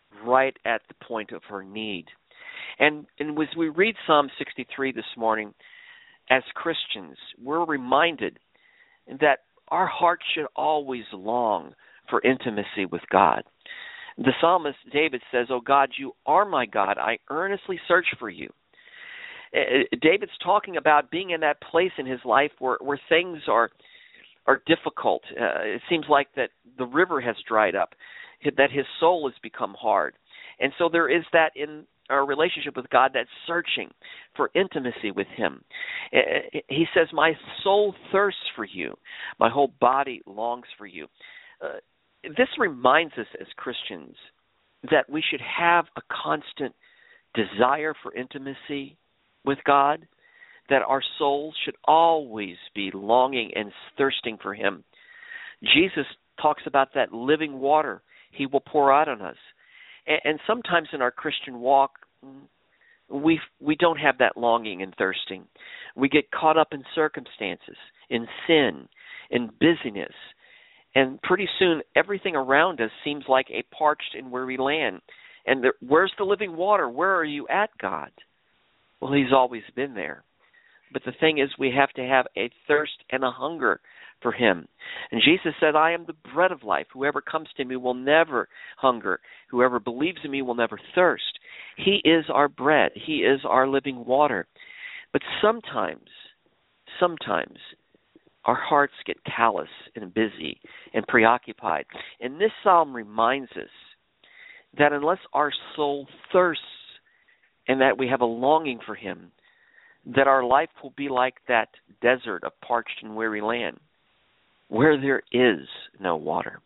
right at the point of her need. And, and as we read Psalm sixty-three this morning, as Christians, we're reminded that our hearts should always long for intimacy with God. The psalmist David says, "Oh God, you are my God. I earnestly search for you." David's talking about being in that place in his life where, where things are are difficult. Uh, it seems like that the river has dried up, that his soul has become hard. And so there is that in our relationship with God, that's searching for intimacy with him. He says, "My soul thirsts for you. My whole body longs for you." Uh, this reminds us as Christians that we should have a constant desire for intimacy with God, that our souls should always be longing and thirsting for him. Jesus talks about that living water he will pour out on us. And, and sometimes in our Christian walk, we we don't have that longing and thirsting. We get caught up in circumstances, in sin, in busyness, and pretty soon everything around us seems like a parched and weary land. And there, where's the living water? Where are you at, God? Well, he's always been there. But the thing is, we have to have a thirst and a hunger for him. And Jesus said, "I am the bread of life. Whoever comes to me will never hunger. Whoever believes in me will never thirst." He is our bread. He is our living water. But sometimes, sometimes, our hearts get callous and busy and preoccupied. And this psalm reminds us that unless our soul thirsts and that we have a longing for him, that our life will be like that desert of parched and weary land, where there is no water.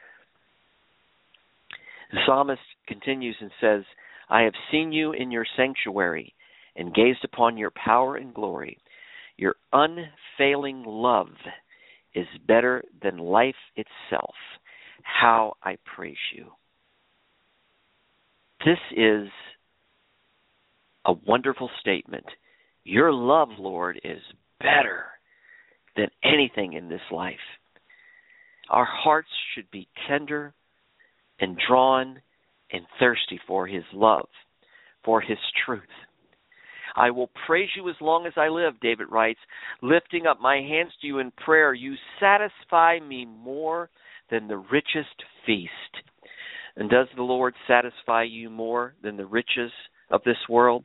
The psalmist continues and says, "I have seen you in your sanctuary and gazed upon your power and glory. Your unfailing love is better than life itself. How I praise you." This is a wonderful statement. Your love, Lord, is better than anything in this life. Our hearts should be tender and drawn and thirsty for his love, for his truth. "I will praise you as long as I live," David writes, "lifting up my hands to you in prayer. You satisfy me more than the richest feast." And does the Lord satisfy you more than the riches of this world?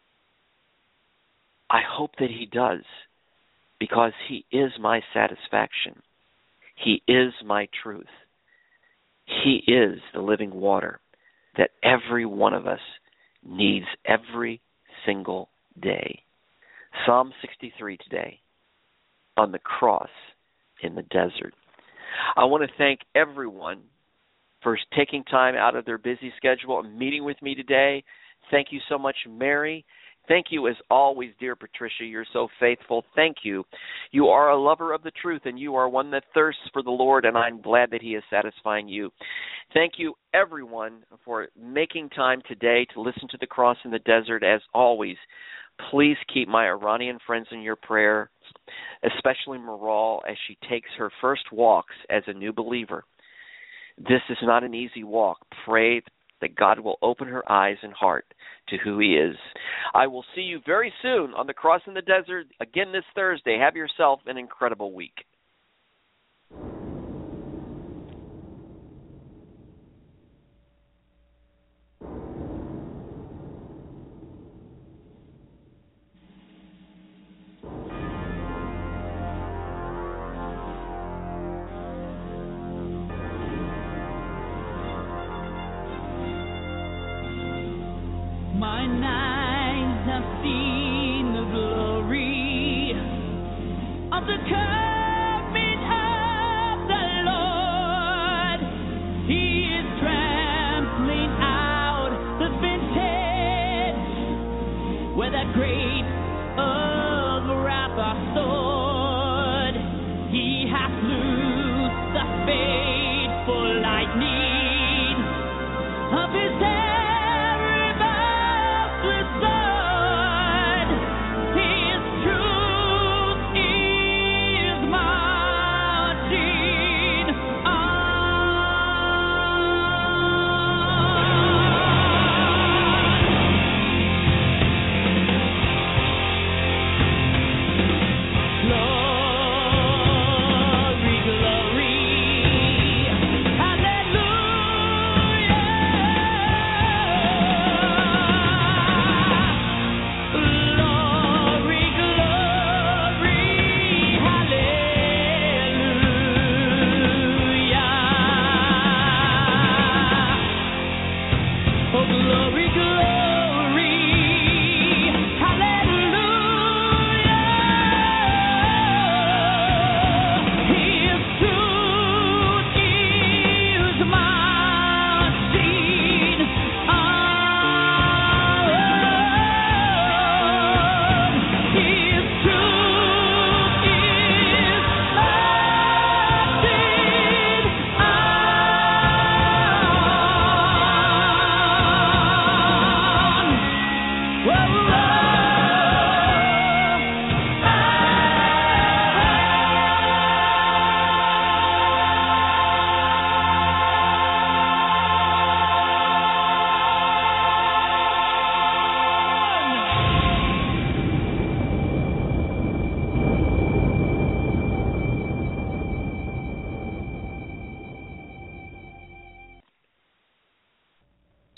I hope that he does, because he is my satisfaction. He is my truth. He is the living water that every one of us needs every single day. Psalm sixty-three today, on the cross in the desert. I want to thank everyone for taking time out of their busy schedule and meeting with me today. Thank you so much, Mary. Thank you, as always, dear Patricia. You're so faithful. Thank you. You are a lover of the truth, and you are one that thirsts for the Lord, and I'm glad that he is satisfying you. Thank you, everyone, for making time today to listen to The Cross in the Desert. As always, please keep my Iranian friends in your prayer, especially Maral, as she takes her first walks as a new believer. This is not an easy walk. Pray that God will open her eyes and heart to who he is. I will see you very soon on The Cross in the Desert, again this Thursday. Have yourself an incredible week. My eyes have seen the glory of the coming of the Lord. He is trampling out the vintage with a great